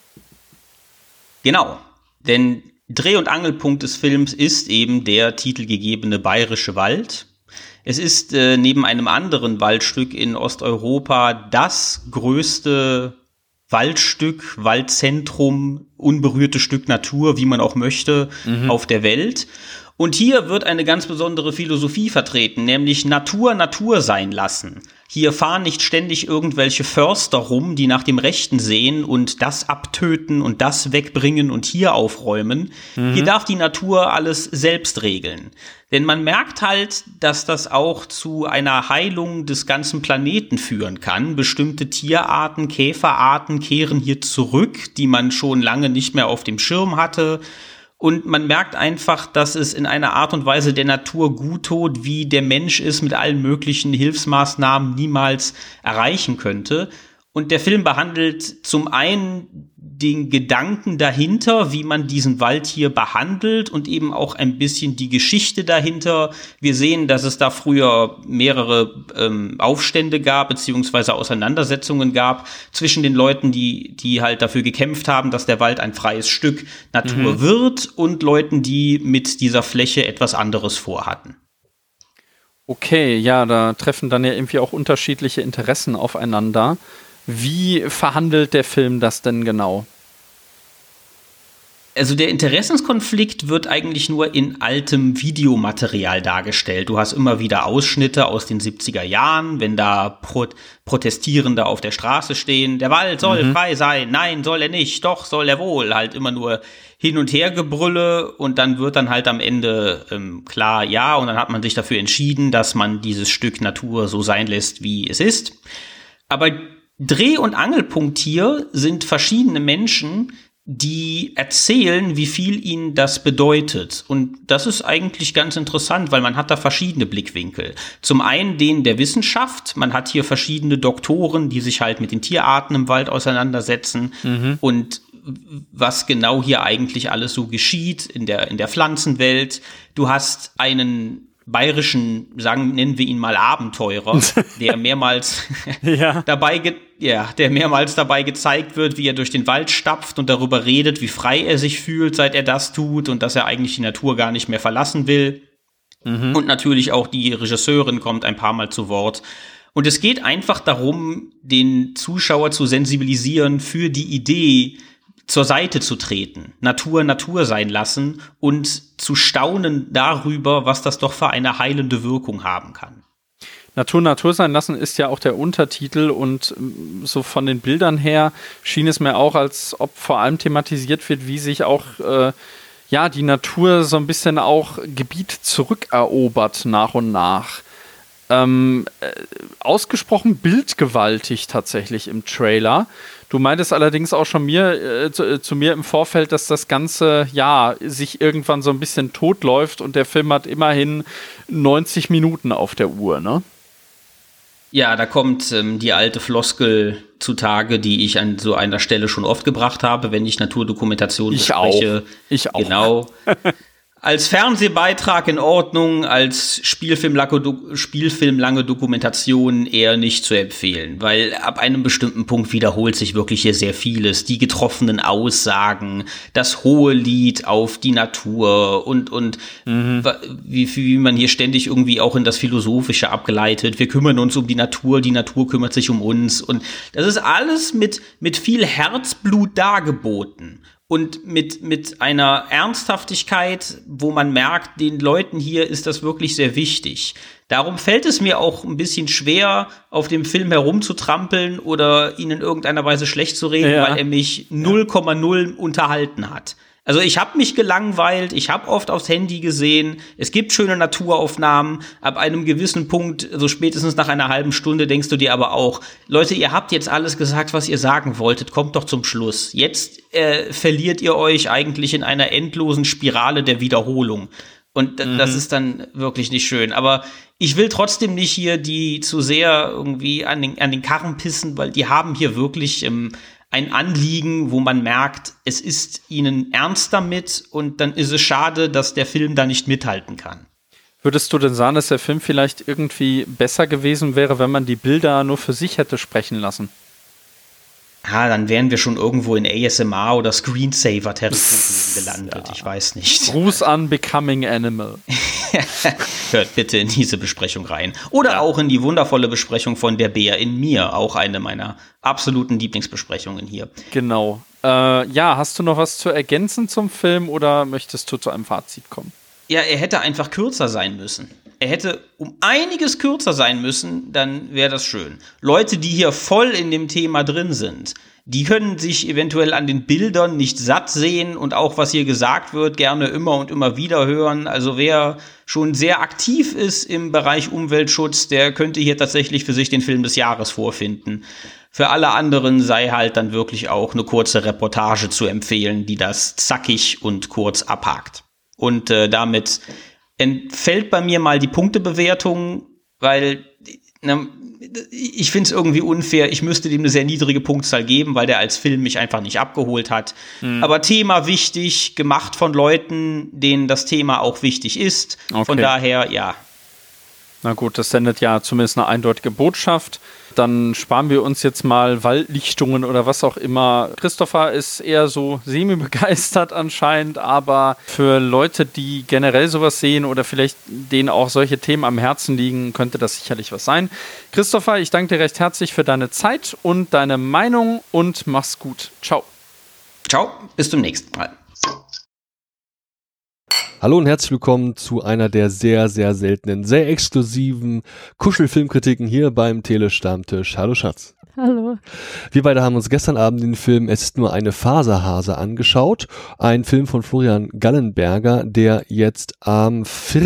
Genau, denn Dreh- und Angelpunkt des Films ist eben der titelgegebene Bayerische Wald. Es ist neben einem anderen Waldstück in Osteuropa das größte Waldstück, Waldzentrum, unberührte Stück Natur, wie man auch möchte, auf der Welt. Und hier wird eine ganz besondere Philosophie vertreten, nämlich Natur Natur sein lassen. Hier fahren nicht ständig irgendwelche Förster rum, die nach dem Rechten sehen und das abtöten und das wegbringen und hier aufräumen. Hier darf die Natur alles selbst regeln. Denn man merkt halt, dass das auch zu einer Heilung des ganzen Planeten führen kann. Bestimmte Tierarten, Käferarten kehren hier zurück, die man schon lange nicht mehr auf dem Schirm hatte. Und man merkt einfach, dass es in einer Art und Weise der Natur gut tut, wie der Mensch es mit allen möglichen Hilfsmaßnahmen niemals erreichen könnte. Und der Film behandelt zum einen den Gedanken dahinter, wie man diesen Wald hier behandelt und eben auch ein bisschen die Geschichte dahinter. Wir sehen, dass es da früher mehrere Aufstände gab, beziehungsweise Auseinandersetzungen gab zwischen den Leuten, die halt dafür gekämpft haben, dass der Wald ein freies Stück Natur wird, und Leuten, die mit dieser Fläche etwas anderes vorhatten. Okay, ja, da treffen dann ja irgendwie auch unterschiedliche Interessen aufeinander. Wie verhandelt der Film das denn genau? Also der Interessenskonflikt wird eigentlich nur in altem Videomaterial dargestellt. Du hast immer wieder Ausschnitte aus den 70er Jahren, wenn da Protestierende auf der Straße stehen. Der Wald soll frei sein. Nein, soll er nicht. Doch, soll er wohl. Halt immer nur hin und her Gebrülle, und dann wird dann halt am Ende klar, ja, und dann hat man sich dafür entschieden, dass man dieses Stück Natur so sein lässt, wie es ist. Aber Dreh- und Angelpunkt hier sind verschiedene Menschen, die erzählen, wie viel ihnen das bedeutet. Und das ist eigentlich ganz interessant, weil man hat da verschiedene Blickwinkel. Zum einen den der Wissenschaft. Man hat hier verschiedene Doktoren, die sich halt mit den Tierarten im Wald auseinandersetzen und was genau hier eigentlich alles so geschieht in der Pflanzenwelt. Du hast einen bayerischen, nennen wir ihn mal Abenteurer, der mehrmals der mehrmals dabei gezeigt wird, wie er durch den Wald stapft und darüber redet, wie frei er sich fühlt, seit er das tut, und dass er eigentlich die Natur gar nicht mehr verlassen will. Und natürlich auch die Regisseurin kommt ein paar Mal zu Wort. Und es geht einfach darum, den Zuschauer zu sensibilisieren für die Idee, zur Seite zu treten, Natur Natur sein lassen und zu staunen darüber, was das doch für eine heilende Wirkung haben kann. Natur Natur sein lassen ist ja auch der Untertitel, und so von den Bildern her schien es mir auch, als ob vor allem thematisiert wird, wie sich auch die Natur so ein bisschen auch Gebiet zurückerobert nach und nach. Ausgesprochen bildgewaltig tatsächlich im Trailer. Du meintest allerdings auch schon zu mir im Vorfeld, dass das Ganze sich irgendwann so ein bisschen totläuft, und der Film hat immerhin 90 Minuten auf der Uhr, ne? Ja, da kommt die alte Floskel zutage, die ich an so einer Stelle schon oft gebracht habe, wenn ich Naturdokumentation bespreche. Ich auch. Genau. Als Fernsehbeitrag in Ordnung, als Spielfilmlange Dokumentation eher nicht zu empfehlen, weil ab einem bestimmten Punkt wiederholt sich wirklich hier sehr vieles. Die getroffenen Aussagen, das hohe Lied auf die Natur und wie man hier ständig irgendwie auch in das Philosophische abgeleitet. Wir kümmern uns um die Natur kümmert sich um uns. Und das ist alles mit viel Herzblut dargeboten. Und mit einer Ernsthaftigkeit, wo man merkt, den Leuten hier ist das wirklich sehr wichtig. Darum fällt es mir auch ein bisschen schwer, auf dem Film herumzutrampeln oder ihn in irgendeiner Weise schlecht zu reden, weil er mich 0,0 unterhalten hat. Also ich habe mich gelangweilt, ich habe oft aufs Handy gesehen, es gibt schöne Naturaufnahmen, ab einem gewissen Punkt, so spätestens nach einer halben Stunde, denkst du dir aber auch, Leute, ihr habt jetzt alles gesagt, was ihr sagen wolltet, kommt doch zum Schluss. Jetzt verliert ihr euch eigentlich in einer endlosen Spirale der Wiederholung. Und das ist dann wirklich nicht schön. Aber ich will trotzdem nicht hier die zu sehr irgendwie an den Karren pissen, weil die haben hier wirklich ein Anliegen, wo man merkt, es ist ihnen ernst damit und dann ist es schade, dass der Film da nicht mithalten kann. Würdest du denn sagen, dass der Film vielleicht irgendwie besser gewesen wäre, wenn man die Bilder nur für sich hätte sprechen lassen? Ja, dann wären wir schon irgendwo in ASMR oder Screensaver-Territorien gelandet. Ich weiß nicht. Gruß an Becoming Animal. Hört bitte in diese Besprechung rein. Oder auch in die wundervolle Besprechung von Der Bär in mir. Auch eine meiner absoluten Lieblingsbesprechungen hier. Genau. Hast du noch was zu ergänzen zum Film oder möchtest du zu einem Fazit kommen? Ja, er hätte einfach kürzer sein müssen. Er hätte um einiges kürzer sein müssen, dann wäre das schön. Leute, die hier voll in dem Thema drin sind, die können sich eventuell an den Bildern nicht satt sehen und auch, was hier gesagt wird, gerne immer und immer wieder hören. Also wer schon sehr aktiv ist im Bereich Umweltschutz, der könnte hier tatsächlich für sich den Film des Jahres vorfinden. Für alle anderen sei halt dann wirklich auch eine kurze Reportage zu empfehlen, die das zackig und kurz abhakt. Und damit entfällt bei mir mal die Punktebewertung, weil ich finde es irgendwie unfair. Ich müsste dem eine sehr niedrige Punktzahl geben, weil der als Film mich einfach nicht abgeholt hat. Aber Thema wichtig, gemacht von Leuten, denen das Thema auch wichtig ist. Okay. Von daher, ja. Na gut, das sendet ja zumindest eine eindeutige Botschaft. Dann sparen wir uns jetzt mal Waldlichtungen oder was auch immer. Christopher ist eher so semi-begeistert anscheinend, aber für Leute, die generell sowas sehen oder vielleicht denen auch solche Themen am Herzen liegen, könnte das sicherlich was sein. Christopher, ich danke dir recht herzlich für deine Zeit und deine Meinung und mach's gut. Ciao. Ciao, bis zum nächsten Mal. Hallo und herzlich willkommen zu einer der sehr, sehr seltenen, sehr exklusiven Kuschelfilmkritiken hier beim Telestammtisch. Hallo Schatz. Hallo. Wir beide haben uns gestern Abend den Film Es ist nur eine Faserhase angeschaut. Ein Film von Florian Gallenberger, der jetzt am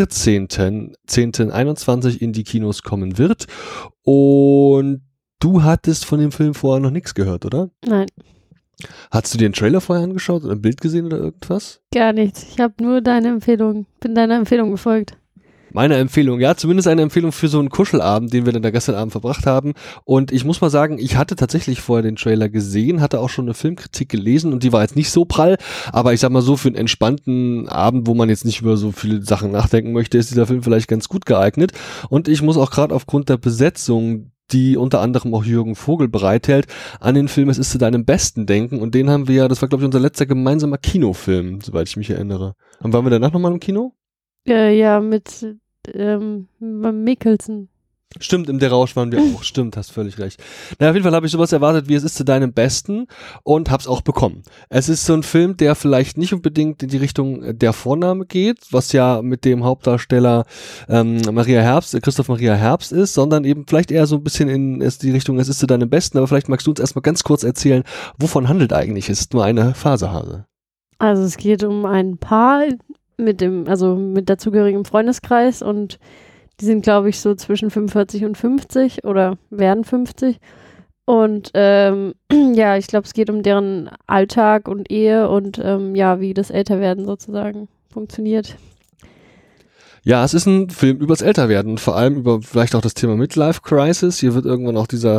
14.10.21 in die Kinos kommen wird. Und du hattest von dem Film vorher noch nichts gehört, oder? Nein. Hast du dir den Trailer vorher angeschaut oder ein Bild gesehen oder irgendwas? Gar nichts. Ich habe nur bin deiner Empfehlung gefolgt. Meine Empfehlung, ja, zumindest eine Empfehlung für so einen Kuschelabend, den wir dann da gestern Abend verbracht haben. Und ich muss mal sagen, ich hatte tatsächlich vorher den Trailer gesehen, hatte auch schon eine Filmkritik gelesen und die war jetzt nicht so prall, aber ich sag mal so, für einen entspannten Abend, wo man jetzt nicht über so viele Sachen nachdenken möchte, ist dieser Film vielleicht ganz gut geeignet. Und ich muss auch gerade aufgrund der Besetzung, die unter anderem auch Jürgen Vogel bereithält, an den Film Es ist zu deinem Besten denken. Und den haben wir ja, das war glaube ich unser letzter gemeinsamer Kinofilm, soweit ich mich erinnere. Und waren wir danach nochmal im Kino? Ja, mit Mikkelsen. Stimmt, im Der Rausch waren wir auch. Stimmt, hast völlig recht. Na, auf jeden Fall habe ich sowas erwartet wie Es ist zu deinem Besten und hab's auch bekommen. Es ist so ein Film, der vielleicht nicht unbedingt in die Richtung der Vorname geht, was ja mit dem Hauptdarsteller Christoph Maria Herbst ist, sondern eben vielleicht eher so ein bisschen in die Richtung Es ist zu deinem Besten, aber vielleicht magst du uns erstmal ganz kurz erzählen, wovon handelt eigentlich Es ist nur eine Faserhase? Also es geht um ein Paar mit dazugehörigem Freundeskreis und die sind, glaube ich, so zwischen 45 und 50 oder werden 50. Und ich glaube, es geht um deren Alltag und Ehe und wie das Älterwerden sozusagen funktioniert. Ja, es ist ein Film übers Älterwerden, vor allem über vielleicht auch das Thema Midlife Crisis. Hier wird irgendwann auch dieser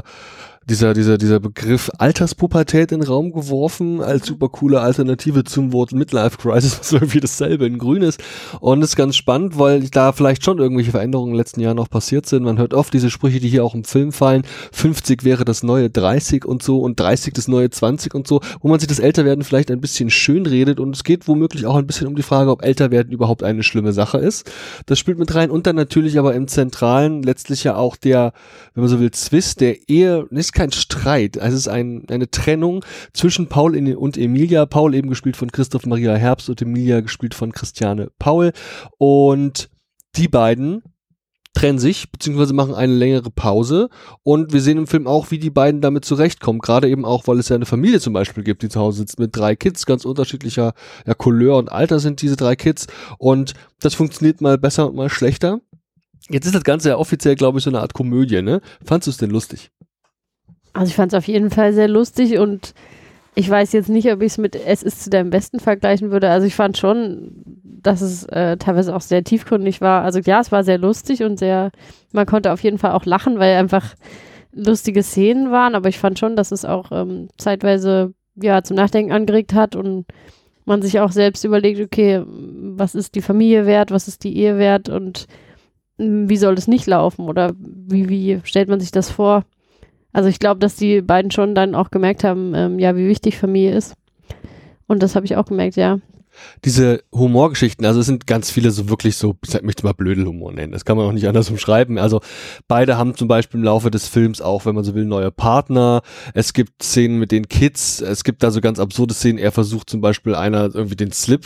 Begriff Alterspubertät in den Raum geworfen, als super coole Alternative zum Wort Midlife Crisis, was irgendwie dasselbe in grün ist. Und das ist ganz spannend, weil da vielleicht schon irgendwelche Veränderungen in den letzten Jahren noch passiert sind. Man hört oft diese Sprüche, die hier auch im Film fallen. 50 wäre das neue 30 und so und 30 das neue 20 und so, wo man sich das Älterwerden vielleicht ein bisschen schön redet. Und es geht womöglich auch ein bisschen um die Frage, ob Älterwerden überhaupt eine schlimme Sache ist. Das spielt mit rein. Und dann natürlich aber im Zentralen letztlich ja auch der, wenn man so will, Zwist der Ehe, nicht kein Streit, es ist eine Trennung zwischen Paul und Emilia. Paul eben gespielt von Christoph Maria Herbst und Emilia gespielt von Christiane Paul. Und die beiden trennen sich, beziehungsweise machen eine längere Pause. Und wir sehen im Film auch, wie die beiden damit zurechtkommen. Gerade eben auch, weil es ja eine Familie zum Beispiel gibt, die zu Hause sitzt mit 3 Kids, ganz unterschiedlicher Couleur und Alter sind diese 3 Kids. Und das funktioniert mal besser und mal schlechter. Jetzt ist das Ganze ja offiziell, glaube ich, so eine Art Komödie, ne? Fandst du es denn lustig? Also ich fand es auf jeden Fall sehr lustig und ich weiß jetzt nicht, ob ich es mit Es ist zu deinem Besten vergleichen würde. Also ich fand schon, dass es teilweise auch sehr tiefgründig war. Also ja, es war sehr lustig und man konnte auf jeden Fall auch lachen, weil einfach lustige Szenen waren, aber ich fand schon, dass es auch zeitweise zum Nachdenken angeregt hat und man sich auch selbst überlegt, okay, was ist die Familie wert, was ist die Ehe wert und wie soll es nicht laufen oder wie stellt man sich das vor? Also ich glaube, dass die beiden schon dann auch gemerkt haben, wie wichtig Familie ist. Und das habe ich auch gemerkt, ja. Diese Humorgeschichten, also es sind ganz viele so wirklich so, ich möchte mal Blödelhumor nennen, das kann man auch nicht anders umschreiben. Also beide haben zum Beispiel im Laufe des Films auch, wenn man so will, neue Partner. Es gibt Szenen mit den Kids, es gibt da so ganz absurde Szenen. Er versucht zum Beispiel einer irgendwie den Slip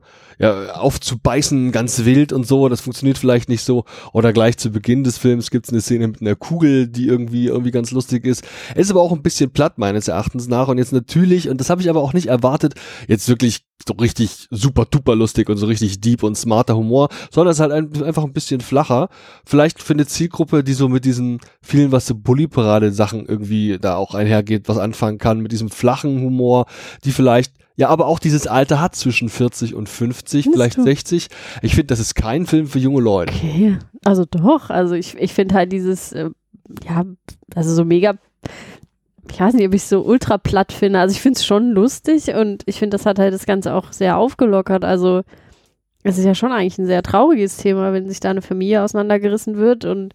aufzubeißen, ganz wild und so. Das funktioniert vielleicht nicht so. Oder gleich zu Beginn des Films gibt es eine Szene mit einer Kugel, die irgendwie ganz lustig ist. Es ist aber auch ein bisschen platt meines Erachtens nach. Und jetzt natürlich, und das habe ich aber auch nicht erwartet, jetzt wirklich so richtig super duper lustig und so richtig deep und smarter Humor, sondern es ist halt einfach ein bisschen flacher. Vielleicht für eine Zielgruppe, die so mit diesen vielen, was so Bully-Parade-Sachen irgendwie da auch einhergeht, was anfangen kann, mit diesem flachen Humor, die vielleicht aber auch dieses Alter hat zwischen 40 und 50, vielleicht 60. Ich finde, das ist kein Film für junge Leute. Okay, also doch. Also ich finde halt dieses, also so mega, ich weiß nicht, ob ich es so ultra platt finde. Also ich finde es schon lustig und ich finde, das hat halt das Ganze auch sehr aufgelockert. Also es ist ja schon eigentlich ein sehr trauriges Thema, wenn sich da eine Familie auseinandergerissen wird und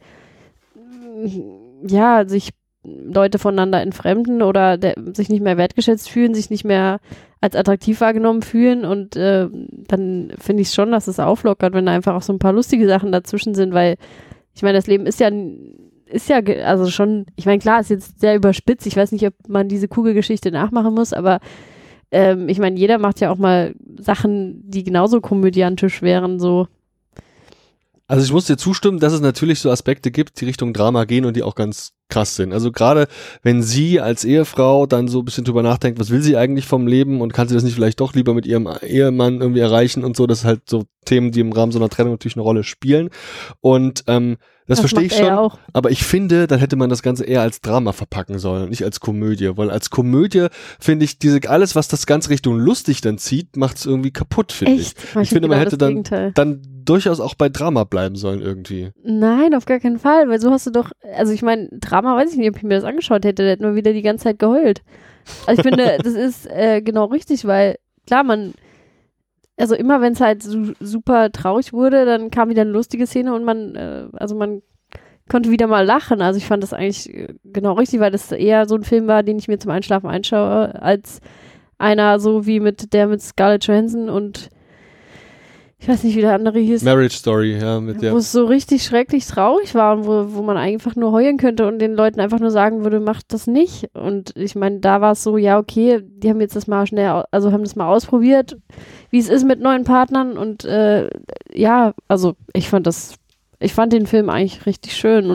sich Leute voneinander entfremden oder sich nicht mehr wertgeschätzt fühlen, sich nicht mehr als attraktiv wahrgenommen fühlen und dann finde ich schon, dass es auflockert, wenn da einfach auch so ein paar lustige Sachen dazwischen sind, weil ich meine, das Leben ist ja also schon, ich meine, klar, ist jetzt sehr überspitzt, ich weiß nicht, ob man diese Kugelgeschichte nachmachen muss, aber ich meine, jeder macht ja auch mal Sachen, die genauso komödiantisch wären, so. Also ich muss dir zustimmen, dass es natürlich so Aspekte gibt, die Richtung Drama gehen und die auch ganz krass sind. Also gerade wenn sie als Ehefrau dann so ein bisschen drüber nachdenkt, was will sie eigentlich vom Leben und kann sie das nicht vielleicht doch lieber mit ihrem Ehemann irgendwie erreichen und so, das ist halt so Themen, die im Rahmen so einer Trennung natürlich eine Rolle spielen. Und das verstehe ich schon, auch. Aber ich finde, dann hätte man das Ganze eher als Drama verpacken sollen, nicht als Komödie, weil als Komödie finde ich, alles, was das Ganze Richtung lustig dann zieht, macht es irgendwie kaputt, finde ich. Ich finde, man hätte dann durchaus auch bei Drama bleiben sollen irgendwie. Nein, auf gar keinen Fall, weil so hast du doch, also ich meine, Drama, weiß ich nicht, ob ich mir das angeschaut hätte, der hätte nur wieder die ganze Zeit geheult. Also ich finde, das ist genau richtig, weil klar, also immer wenn es halt super traurig wurde, dann kam wieder eine lustige Szene und man konnte wieder mal lachen. Also ich fand das eigentlich genau richtig, weil das eher so ein Film war, den ich mir zum Einschlafen anschaue, als einer so wie mit Scarlett Johansson und ich weiß nicht, wie der andere hieß. Marriage Story, ja. Wo es so richtig schrecklich traurig war und wo man einfach nur heulen könnte und den Leuten einfach nur sagen würde, macht das nicht. Und ich meine, da war es so, ja, okay, die haben jetzt das mal haben das mal ausprobiert, wie es ist mit neuen Partnern und also ich fand den Film eigentlich richtig schön und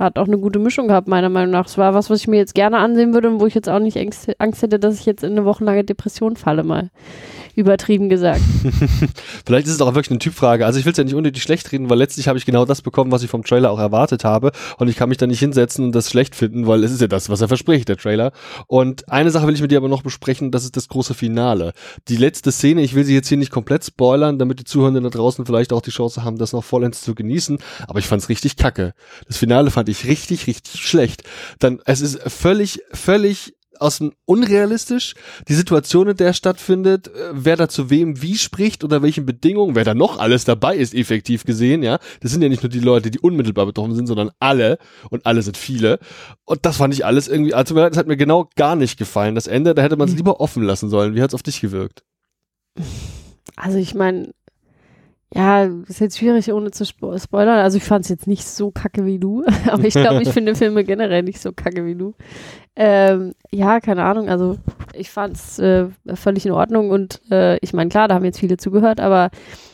hat auch eine gute Mischung gehabt, meiner Meinung nach. Es war was ich mir jetzt gerne ansehen würde und wo ich jetzt auch nicht Angst hätte, dass ich jetzt in eine wochenlange Depression falle, mal übertrieben gesagt. Vielleicht ist es auch wirklich eine Typfrage. Also ich will es ja nicht unnötig schlecht reden, weil letztlich habe ich genau das bekommen, was ich vom Trailer auch erwartet habe und ich kann mich da nicht hinsetzen und das schlecht finden, weil es ist ja das, was er verspricht, der Trailer. Und eine Sache will ich mit dir aber noch besprechen, das ist das große Finale. Die letzte Szene, ich will sie jetzt hier nicht komplett spoilern, damit die Zuhörenden da draußen vielleicht auch die Chance haben, das noch vollends zu genießen, aber ich fand es richtig kacke. Das Finale fand ich richtig, richtig schlecht. Es ist völlig aus dem unrealistisch, die Situation, in der stattfindet, wer da zu wem wie spricht oder welchen Bedingungen, wer da noch alles dabei ist, effektiv gesehen, ja. Das sind ja nicht nur die Leute, die unmittelbar betroffen sind, sondern alle und alle sind viele. Und das fand ich alles irgendwie, also das hat mir genau gar nicht gefallen. Das Ende, da hätte man es lieber offen lassen sollen. Wie hat es auf dich gewirkt? Also ich meine, ja, ist jetzt schwierig, ohne zu spoilern. Also ich fand es jetzt nicht so kacke wie du, aber ich glaube, ich finde Filme generell nicht so kacke wie du. Ja, keine Ahnung, also ich fand es völlig in Ordnung und ich meine, klar, da haben jetzt viele zugehört, aber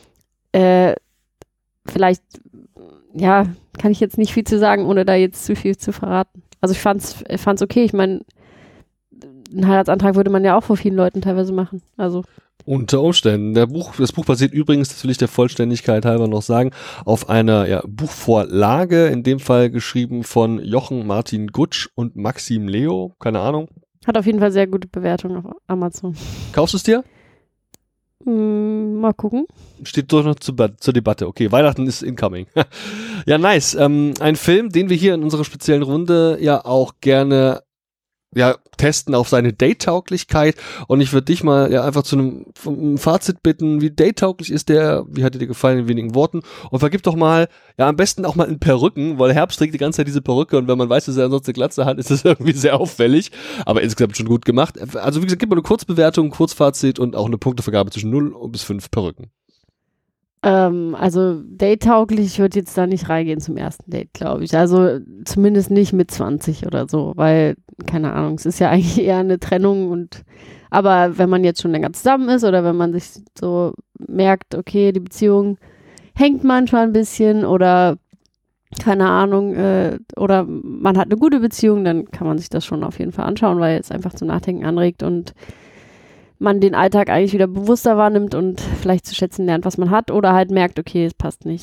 vielleicht, ja, kann ich jetzt nicht viel zu sagen, ohne da jetzt zu viel zu verraten. Also ich fand's okay, ich meine, einen Heiratsantrag würde man ja auch vor vielen Leuten teilweise machen, also. Unter Umständen. Das Buch basiert übrigens, das will ich der Vollständigkeit halber noch sagen, auf einer Buchvorlage, in dem Fall geschrieben von Jochen Martin Gutsch und Maxim Leo, keine Ahnung. Hat auf jeden Fall sehr gute Bewertungen auf Amazon. Kaufst du es dir? Mal gucken. Steht doch noch zur Debatte. Okay, Weihnachten ist incoming. Ja, nice. Ein Film, den wir hier in unserer speziellen Runde ja auch gerne testen auf seine Date-Tauglichkeit und ich würde dich mal einfach zu einem Fazit bitten, wie date-tauglich ist der, wie hat dir gefallen in wenigen Worten und vergib doch mal, am besten auch mal in Perücken, weil Herbst trägt die ganze Zeit diese Perücke und wenn man weiß, dass er ansonsten eine Glatze hat, ist das irgendwie sehr auffällig, aber insgesamt schon gut gemacht. Also wie gesagt, gib mal eine Kurzbewertung, Kurzfazit und auch eine Punktevergabe zwischen 0 bis 5 Perücken. Also date-tauglich, ich würde jetzt da nicht reingehen zum ersten Date, glaube ich. Also zumindest nicht mit 20 oder so, weil, keine Ahnung, es ist ja eigentlich eher eine Trennung aber wenn man jetzt schon länger zusammen ist oder wenn man sich so merkt, okay, die Beziehung hängt manchmal ein bisschen oder keine Ahnung, oder man hat eine gute Beziehung, dann kann man sich das schon auf jeden Fall anschauen, weil es einfach zum Nachdenken anregt und man den Alltag eigentlich wieder bewusster wahrnimmt und vielleicht zu schätzen lernt, was man hat oder halt merkt, okay, es passt nicht.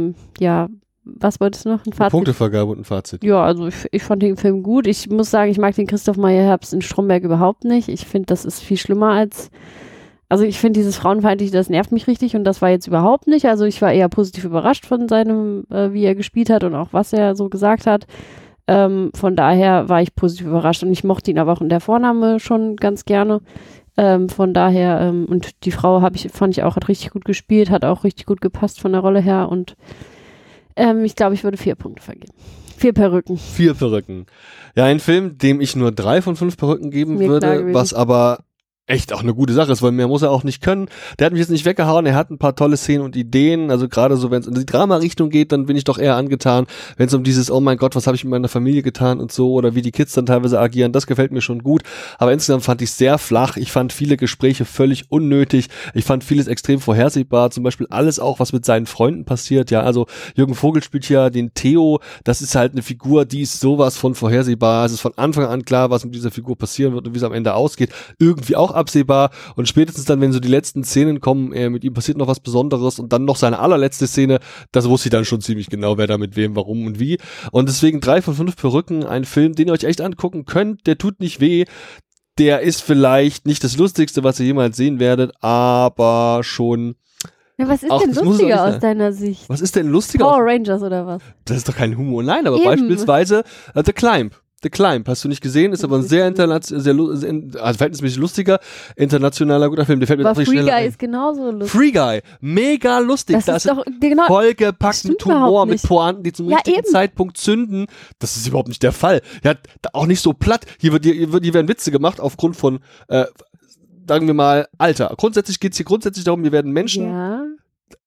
Was wolltest du noch? Ein Fazit? Punktevergabe und ein Fazit. Ja, also ich fand den Film gut. Ich muss sagen, ich mag den Christoph Meyer-Herbst in Stromberg überhaupt nicht. Ich finde, das ist viel schlimmer also ich finde dieses Frauenfeindliche, das nervt mich richtig und das war jetzt überhaupt nicht. Also ich war eher positiv überrascht von seinem, wie er gespielt hat und auch was er so gesagt hat. Von daher war ich positiv überrascht und ich mochte ihn aber auch in der Vorname schon ganz gerne. Von daher, und die Frau fand ich auch, hat richtig gut gespielt, hat auch richtig gut gepasst von der Rolle her und ich glaube, ich würde 4 Punkte vergeben. 4 Perücken. 4 Perücken. Ja, ein Film, dem ich nur 3 von 5 Perücken geben würde, was aber echt auch eine gute Sache ist, weil mehr muss er auch nicht können. Der hat mich jetzt nicht weggehauen, er hat ein paar tolle Szenen und Ideen, also gerade so, wenn es in die Drama-Richtung geht, dann bin ich doch eher angetan, wenn es um dieses, oh mein Gott, was habe ich mit meiner Familie getan und so, oder wie die Kids dann teilweise agieren, das gefällt mir schon gut, aber insgesamt fand ich es sehr flach, ich fand viele Gespräche völlig unnötig, ich fand vieles extrem vorhersehbar, zum Beispiel alles auch, was mit seinen Freunden passiert, ja, also Jürgen Vogel spielt ja den Theo, das ist halt eine Figur, die ist sowas von vorhersehbar, es ist von Anfang an klar, was mit dieser Figur passieren wird und wie es am Ende ausgeht, irgendwie auch absehbar und spätestens dann, wenn so die letzten Szenen kommen, mit ihm passiert noch was Besonderes und dann noch seine allerletzte Szene, das wusste ich dann schon ziemlich genau, wer da mit wem, warum und wie und deswegen 3 von 5 Perücken, ein Film, den ihr euch echt angucken könnt, der tut nicht weh, der ist vielleicht nicht das Lustigste, was ihr jemals sehen werdet, aber schon... Ja, was ist denn lustiger aus deiner Sicht? Was ist denn lustiger? Power Rangers oder was? Das ist doch kein Humor, nein, aber beispielsweise The Climb. The Climb, hast du nicht gesehen, ist aber ein sehr verhältnismäßig lustiger, internationaler, guter Film. Der fällt mir aber Free Guy ist genauso lustig. Free Guy, mega lustig. Das ist doch genau, vollgepackt mit Humor, mit Pointen, die zum richtigen Zeitpunkt zünden. Das ist überhaupt nicht der Fall. Ja, auch nicht so platt. Hier werden Witze gemacht aufgrund von, sagen wir mal, Alter. Grundsätzlich geht's hier darum, hier werden Menschen... Ja.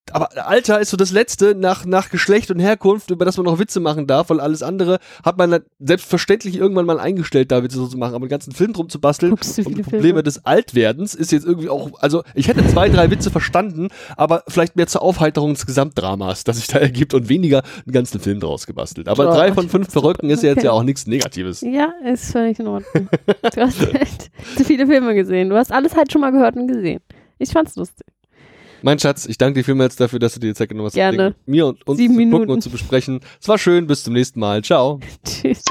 Aber Alter ist so das Letzte nach Geschlecht und Herkunft, über das man noch Witze machen darf, weil alles andere hat man dann selbstverständlich irgendwann mal eingestellt, da Witze so zu machen. Aber den ganzen Film drum zu basteln und die Probleme des Altwerdens ist jetzt irgendwie auch, also ich hätte 2, 3 Witze verstanden, aber vielleicht mehr zur Aufheiterung des Gesamtdramas, das sich da ergibt und weniger einen ganzen Film draus gebastelt. Aber 3 von 5 Verrückten ist ja jetzt ja auch nichts Negatives. Ja, ist völlig in Ordnung. Du hast echt zu viele Filme gesehen. Du hast alles halt schon mal gehört und gesehen. Ich fand's lustig. Mein Schatz, ich danke dir vielmals dafür, dass du dir die Zeit genommen hast, Gerne. Mir und uns zu gucken und zu besprechen. Es war schön, bis zum nächsten Mal. Ciao. Tschüss.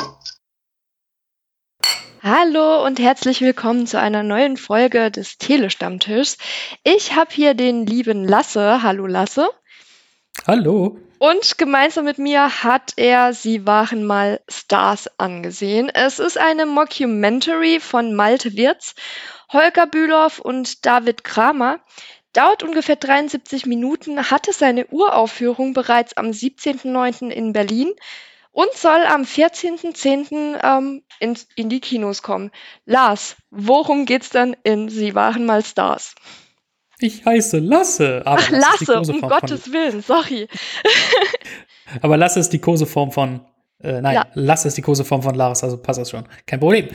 Hallo und herzlich willkommen zu einer neuen Folge des Telestammtischs. Ich habe hier den lieben Lasse. Hallo Lasse. Hallo. Und gemeinsam mit mir hat er Sie waren mal Stars angesehen. Es ist eine Mockumentary von Malte Wirz, Holger Bülow und David Kramer. Dauert ungefähr 73 Minuten, hatte seine Uraufführung bereits am 17.09. in Berlin und soll am 14.10. In die Kinos kommen. Lars, worum geht's dann in Sie waren mal Stars? Ich heiße Lasse. Aber Ach, Lasse, um Gottes Willen, sorry. Aber Lasse ist die Koseform von, Lasse ist die Koseform von Lars, also passt das schon. Kein Problem.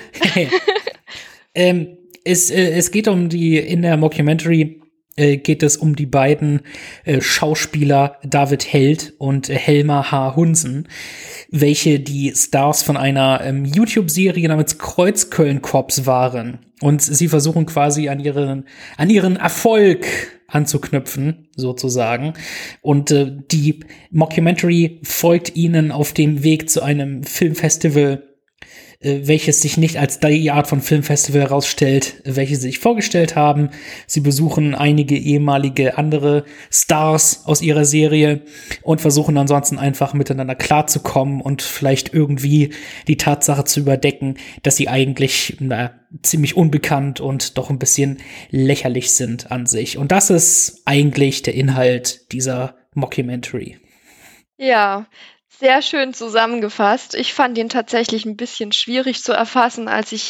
Es geht in der Mockumentary geht es um die beiden Schauspieler David Held und Helmer H. Hunsen, welche die Stars von einer YouTube-Serie namens Kreuzköln Cops waren. Und sie versuchen quasi an ihren Erfolg anzuknüpfen, sozusagen. Und die Mockumentary folgt ihnen auf dem Weg zu einem Filmfestival, welches sich nicht als die Art von Filmfestival herausstellt, welche sie sich vorgestellt haben. Sie besuchen einige ehemalige andere Stars aus ihrer Serie und versuchen ansonsten einfach miteinander klarzukommen und vielleicht irgendwie die Tatsache zu überdecken, dass sie eigentlich ziemlich unbekannt und doch ein bisschen lächerlich sind an sich. Und das ist eigentlich der Inhalt dieser Mockumentary. Ja, sehr schön zusammengefasst. Ich fand ihn tatsächlich ein bisschen schwierig zu erfassen, als ich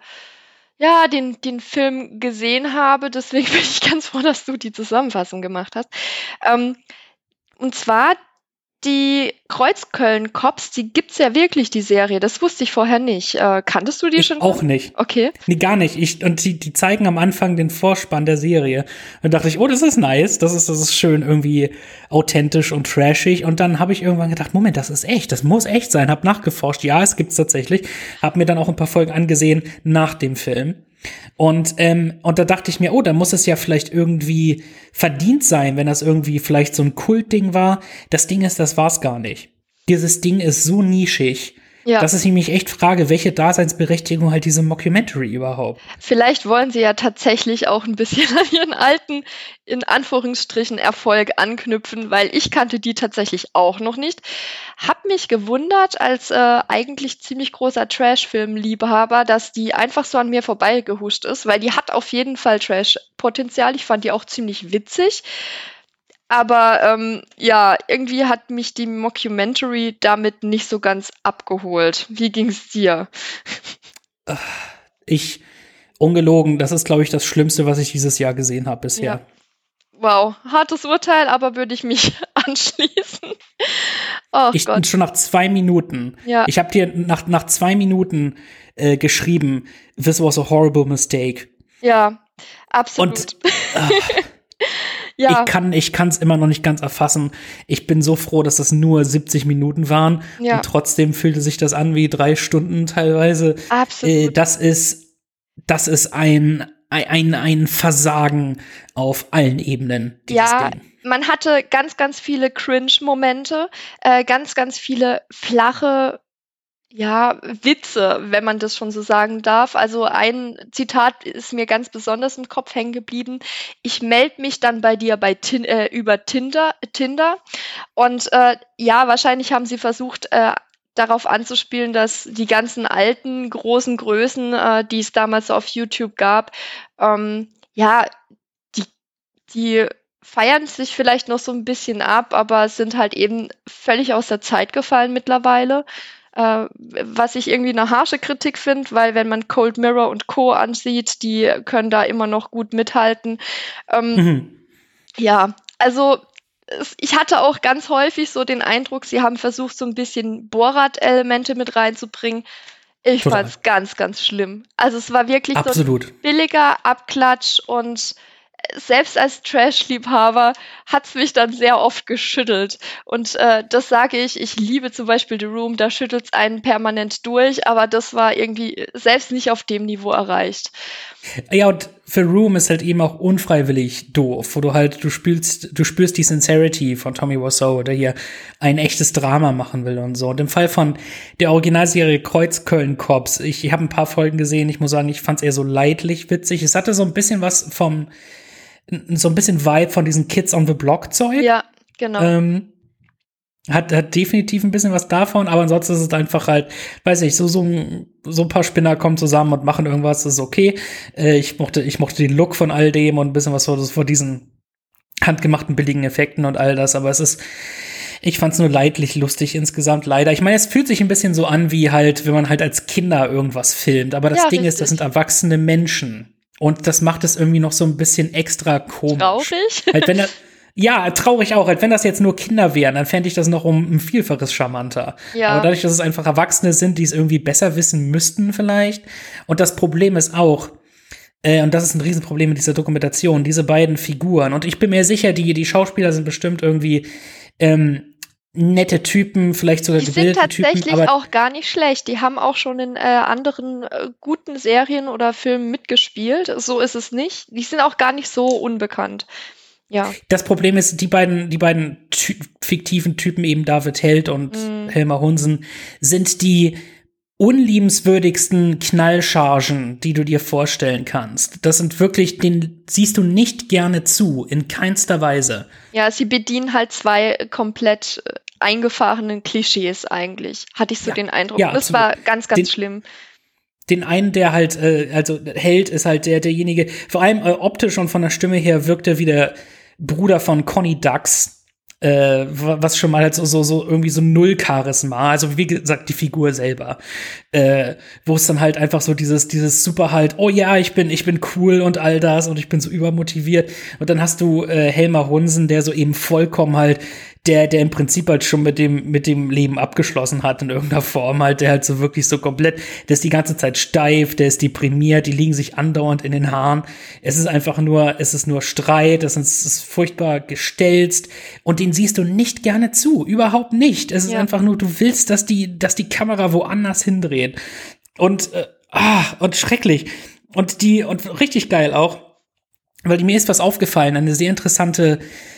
den Film gesehen habe. Deswegen bin ich ganz froh, dass du die Zusammenfassung gemacht hast. Und zwar die Kreuzköln Cops, die gibt's ja wirklich, die Serie. Das wusste ich vorher nicht. Kanntest du die schon? Auch nicht. Okay. Nee, gar nicht. Und die zeigen am Anfang den Vorspann der Serie. Und dachte ich, oh, das ist nice. Das ist schön irgendwie authentisch und trashig. Und dann habe ich irgendwann gedacht, Moment, das ist echt. Das muss echt sein. Hab nachgeforscht. Ja, es gibt's tatsächlich. Hab mir dann auch ein paar Folgen angesehen nach dem Film. Und da dachte ich mir, oh, da muss es ja vielleicht irgendwie verdient sein, wenn das irgendwie vielleicht so ein Kultding war. Das Ding ist, das war's gar nicht. Dieses Ding ist so nischig, dass ich mich echt frage, welche Daseinsberechtigung halt diese Mockumentary überhaupt. Vielleicht wollen sie ja tatsächlich auch ein bisschen an ihren alten, in Anführungsstrichen, Erfolg anknüpfen, weil ich kannte die tatsächlich auch noch nicht. Hab mich gewundert, als eigentlich ziemlich großer Trash-Film-Liebhaber, dass die einfach so an mir vorbeigehuscht ist, weil die hat auf jeden Fall Trash-Potenzial. Ich fand die auch ziemlich witzig. Aber irgendwie hat mich die Mockumentary damit nicht so ganz abgeholt. Wie ging's dir? Ungelogen, das ist, glaube ich, das Schlimmste, was ich dieses Jahr gesehen habe bisher. Ja. Wow, hartes Urteil, aber würde ich mich anschließen. Oh Gott. Schon nach 2 Minuten. Ja. Ich habe dir nach 2 Minuten geschrieben, this was a horrible mistake. Ja, absolut. Und ja. Ich kann's immer noch nicht ganz erfassen. Ich bin so froh, dass das nur 70 Minuten waren. Ja. Und trotzdem fühlte sich das an wie 3 Stunden teilweise. Absolut. Das ist ein Versagen auf allen Ebenen. Ja, Ding. Man hatte ganz, ganz viele Cringe-Momente, ganz, ganz viele flache Witze, wenn man das schon so sagen darf. Also ein Zitat ist mir ganz besonders im Kopf hängen geblieben. Ich melde mich dann bei dir über Tinder. Und wahrscheinlich haben sie versucht, darauf anzuspielen, dass die ganzen alten, großen Größen, die es damals auf YouTube gab, die feiern sich vielleicht noch so ein bisschen ab, aber sind halt eben völlig aus der Zeit gefallen mittlerweile. Was ich irgendwie eine harsche Kritik finde, weil wenn man Cold Mirror und Co. ansieht, die können da immer noch gut mithalten. Ja, also ich hatte auch ganz häufig so den Eindruck, sie haben versucht, so ein bisschen Borat-Elemente mit reinzubringen. Ich Total. fand's ganz, ganz schlimm. Also es war wirklich Absolut. so ein billiger Abklatsch und selbst als Trash-Liebhaber hat's mich dann sehr oft geschüttelt. Und das sage ich liebe zum Beispiel The Room, da schüttelt's einen permanent durch, aber das war irgendwie selbst nicht auf dem Niveau erreicht. Ja, und The Room ist halt eben auch unfreiwillig doof, wo du spürst die Sincerity von Tommy Wiseau, der hier ein echtes Drama machen will und so. Und im Fall von der Originalserie Kreuzköln Cops, ich habe ein paar Folgen gesehen, ich muss sagen, ich fand's eher so leidlich witzig. Es hatte so ein bisschen was so ein bisschen Vibe von diesen Kids on the Block Zeug. Ja, genau. Hat definitiv ein bisschen was davon, aber ansonsten ist es einfach halt, weiß nicht, so ein paar Spinner kommen zusammen und machen irgendwas, das ist okay. Ich mochte den Look von all dem und ein bisschen was vor diesen handgemachten billigen Effekten und all das, aber ich fand's nur leidlich lustig insgesamt, leider. Ich meine, es fühlt sich ein bisschen so an, wie halt, wenn man halt als Kinder irgendwas filmt, aber das Ding ist, das sind erwachsene Menschen. Und das macht es irgendwie noch so ein bisschen extra komisch. Traurig? Halt, ja, traurig auch. Halt, wenn das jetzt nur Kinder wären, dann fände ich das noch um ein Vielfaches charmanter. Ja. Aber dadurch, dass es einfach Erwachsene sind, die es irgendwie besser wissen müssten vielleicht. Und das Problem ist auch, und das ist ein Riesenproblem mit dieser Dokumentation, diese beiden Figuren. Und ich bin mir sicher, die Schauspieler sind bestimmt irgendwie nette Typen, vielleicht sogar gebildete Typen. Die sind tatsächlich auch gar nicht schlecht. Die haben auch schon in anderen guten Serien oder Filmen mitgespielt. So ist es nicht. Die sind auch gar nicht so unbekannt. Ja. Das Problem ist, die beiden fiktiven Typen, eben David Held und Helmer Hunsen, sind die unliebenswürdigsten Knallchargen, die du dir vorstellen kannst. Das sind wirklich, den siehst du nicht gerne zu, in keinster Weise. Ja, sie bedienen halt zwei komplett eingefahrenen Klischees eigentlich, hatte ich so den Eindruck. Ja, das war ganz, ganz schlimm. Den einen, der halt, also Held ist halt derjenige, vor allem optisch und von der Stimme her wirkt er wie der Bruder von Connie Dux, was schon mal halt so irgendwie so null Charisma, also wie gesagt, die Figur selber, wo es dann halt einfach so dieses super halt, oh ja, ich bin cool und all das und ich bin so übermotiviert, und dann hast du Helmer Hunsen, der so eben vollkommen halt, der im Prinzip halt schon mit dem Leben abgeschlossen hat in irgendeiner Form halt, der halt so wirklich so komplett, der ist die ganze Zeit steif, der ist deprimiert, die liegen sich andauernd in den Haaren. Es ist nur Streit, es ist furchtbar gestelzt, und den siehst du nicht gerne zu, überhaupt nicht. Es ist einfach nur, du willst, dass die Kamera woanders hindreht. Und schrecklich. Und richtig geil auch, weil mir ist was aufgefallen, eine sehr interessante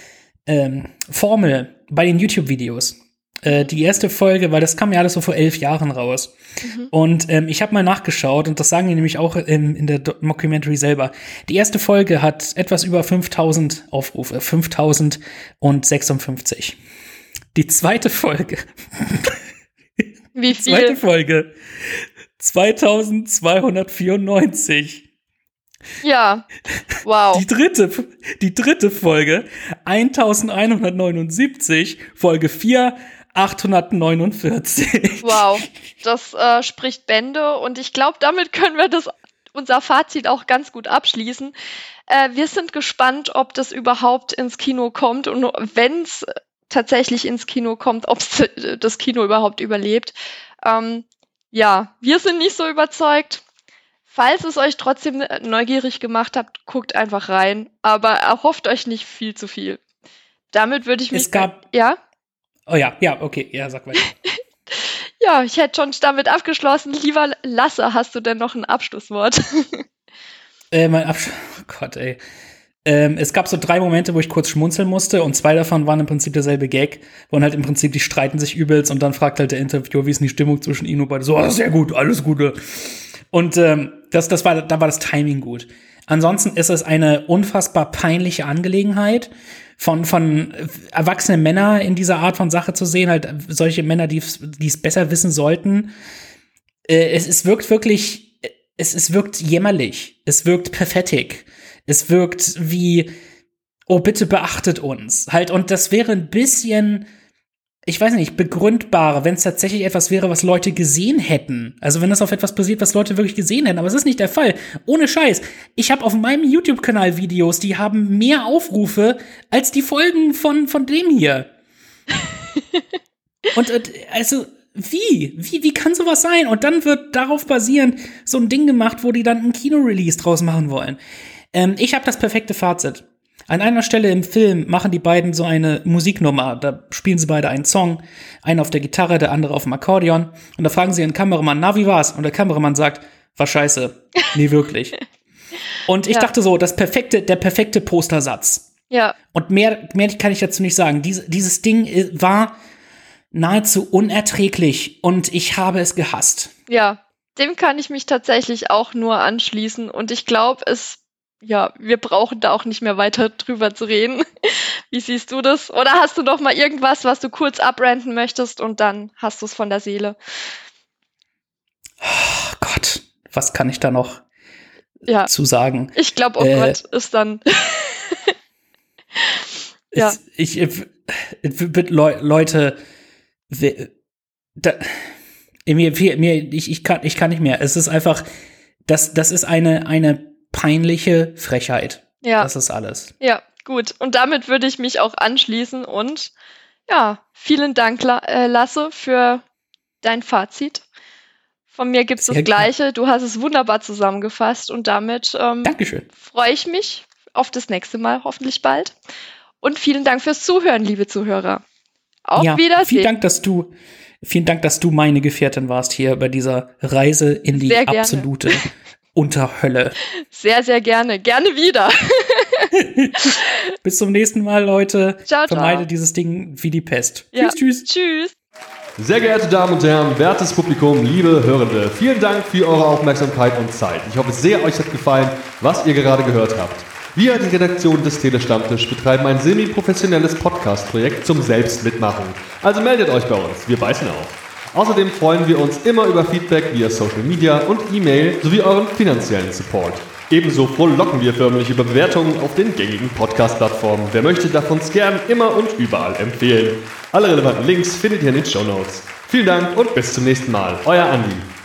Formel bei den YouTube-Videos. Die erste Folge, weil das kam ja alles so vor 11 Jahren raus. Und ich habe mal nachgeschaut, und das sagen die nämlich auch in der Mockumentary selber. Die erste Folge hat etwas über 5000 Aufrufe, 5056. Die zweite Folge. Wie viel? Zweite Folge. 2294. Ja, wow. Die dritte Folge, 1179, Folge 4, 849. Wow, das spricht Bände, und ich glaube, damit können wir unser Fazit auch ganz gut abschließen. Wir sind gespannt, ob das überhaupt ins Kino kommt, und wenn es tatsächlich ins Kino kommt, ob das Kino überhaupt überlebt. Ja, wir sind nicht so überzeugt. Falls es euch trotzdem neugierig gemacht habt, guckt einfach rein, aber erhofft euch nicht viel zu viel. Damit würde ich mich... Ja? Oh ja, okay, ja, sag weiter. Ja, ich hätte schon damit abgeschlossen. Lieber Lasse, hast du denn noch ein Abschlusswort? Oh Gott, ey. Es gab so 3 Momente, wo ich kurz schmunzeln musste, und 2 davon waren im Prinzip derselbe Gag, wo halt im Prinzip, die streiten sich übelst, und dann fragt halt der Interviewer, wie ist denn die Stimmung zwischen ihnen und beide so, sehr gut, alles Gute. Und da war das Timing gut. Ansonsten ist es eine unfassbar peinliche Angelegenheit, von erwachsenen Männern in dieser Art von Sache zu sehen, halt solche Männer, die es besser wissen sollten. Es wirkt jämmerlich. Es wirkt pathetic. Es wirkt wie, oh, bitte beachtet uns. Halt, und das wäre ein bisschen ich weiß nicht, begründbare, wenn es tatsächlich etwas wäre, was Leute gesehen hätten. Also wenn das auf etwas basiert, was Leute wirklich gesehen hätten. Aber es ist nicht der Fall. Ohne Scheiß. Ich habe auf meinem YouTube-Kanal Videos, die haben mehr Aufrufe als die Folgen von dem hier. Und also, wie kann sowas sein? Und dann wird darauf basierend so ein Ding gemacht, wo die dann ein Kino-Release draus machen wollen. Ich habe das perfekte Fazit. An einer Stelle im Film machen die beiden so eine Musiknummer. Da spielen sie beide einen Song. Einer auf der Gitarre, der andere auf dem Akkordeon. Und da fragen sie ihren Kameramann, na, wie war's? Und der Kameramann sagt, war scheiße. Nee, wirklich. Und ich dachte so, der perfekte Postersatz. Ja. Und mehr kann ich dazu nicht sagen. Dieses Ding war nahezu unerträglich und ich habe es gehasst. Ja, dem kann ich mich tatsächlich auch nur anschließen. Und ich glaube, wir brauchen da auch nicht mehr weiter drüber zu reden. Wie siehst du das? Oder hast du noch mal irgendwas, was du kurz abranten möchtest und dann hast du es von der Seele? Oh Gott, was kann ich da noch zu sagen? Ich glaube, Gott ist dann... ja. Leute, ich kann nicht mehr. Es ist einfach, das ist eine peinliche Frechheit. Ja. Das ist alles. Ja, gut. Und damit würde ich mich auch anschließen und ja, vielen Dank, Lasse, für dein Fazit. Von mir gibt es das Gleiche. Du hast es wunderbar zusammengefasst und damit Dankeschön. Freue ich mich auf das nächste Mal, hoffentlich bald. Und vielen Dank fürs Zuhören, liebe Zuhörer. Auf Wiedersehen. Vielen Dank, dass du meine Gefährtin warst hier bei dieser Reise in die absolute Unterhölle. Sehr, sehr gerne. Gerne wieder. Bis zum nächsten Mal, Leute. Ciao, Vermeide dieses Ding wie die Pest. Ja. Tschüss. Tschüss. Sehr geehrte Damen und Herren, wertes Publikum, liebe Hörende, vielen Dank für eure Aufmerksamkeit und Zeit. Ich hoffe sehr, euch hat gefallen, was ihr gerade gehört habt. Wir, die Redaktion des Telestammtisch, betreiben ein semi-professionelles Podcast-Projekt zum Selbstmitmachen. Also meldet euch bei uns, wir beißen auf. Außerdem freuen wir uns immer über Feedback via Social Media und E-Mail sowie euren finanziellen Support. Ebenso frohlocken wir förmlich über Bewertungen auf den gängigen Podcast-Plattformen. Wer möchte, darf uns gern immer und überall empfehlen. Alle relevanten Links findet ihr in den Shownotes. Vielen Dank und bis zum nächsten Mal. Euer Andi.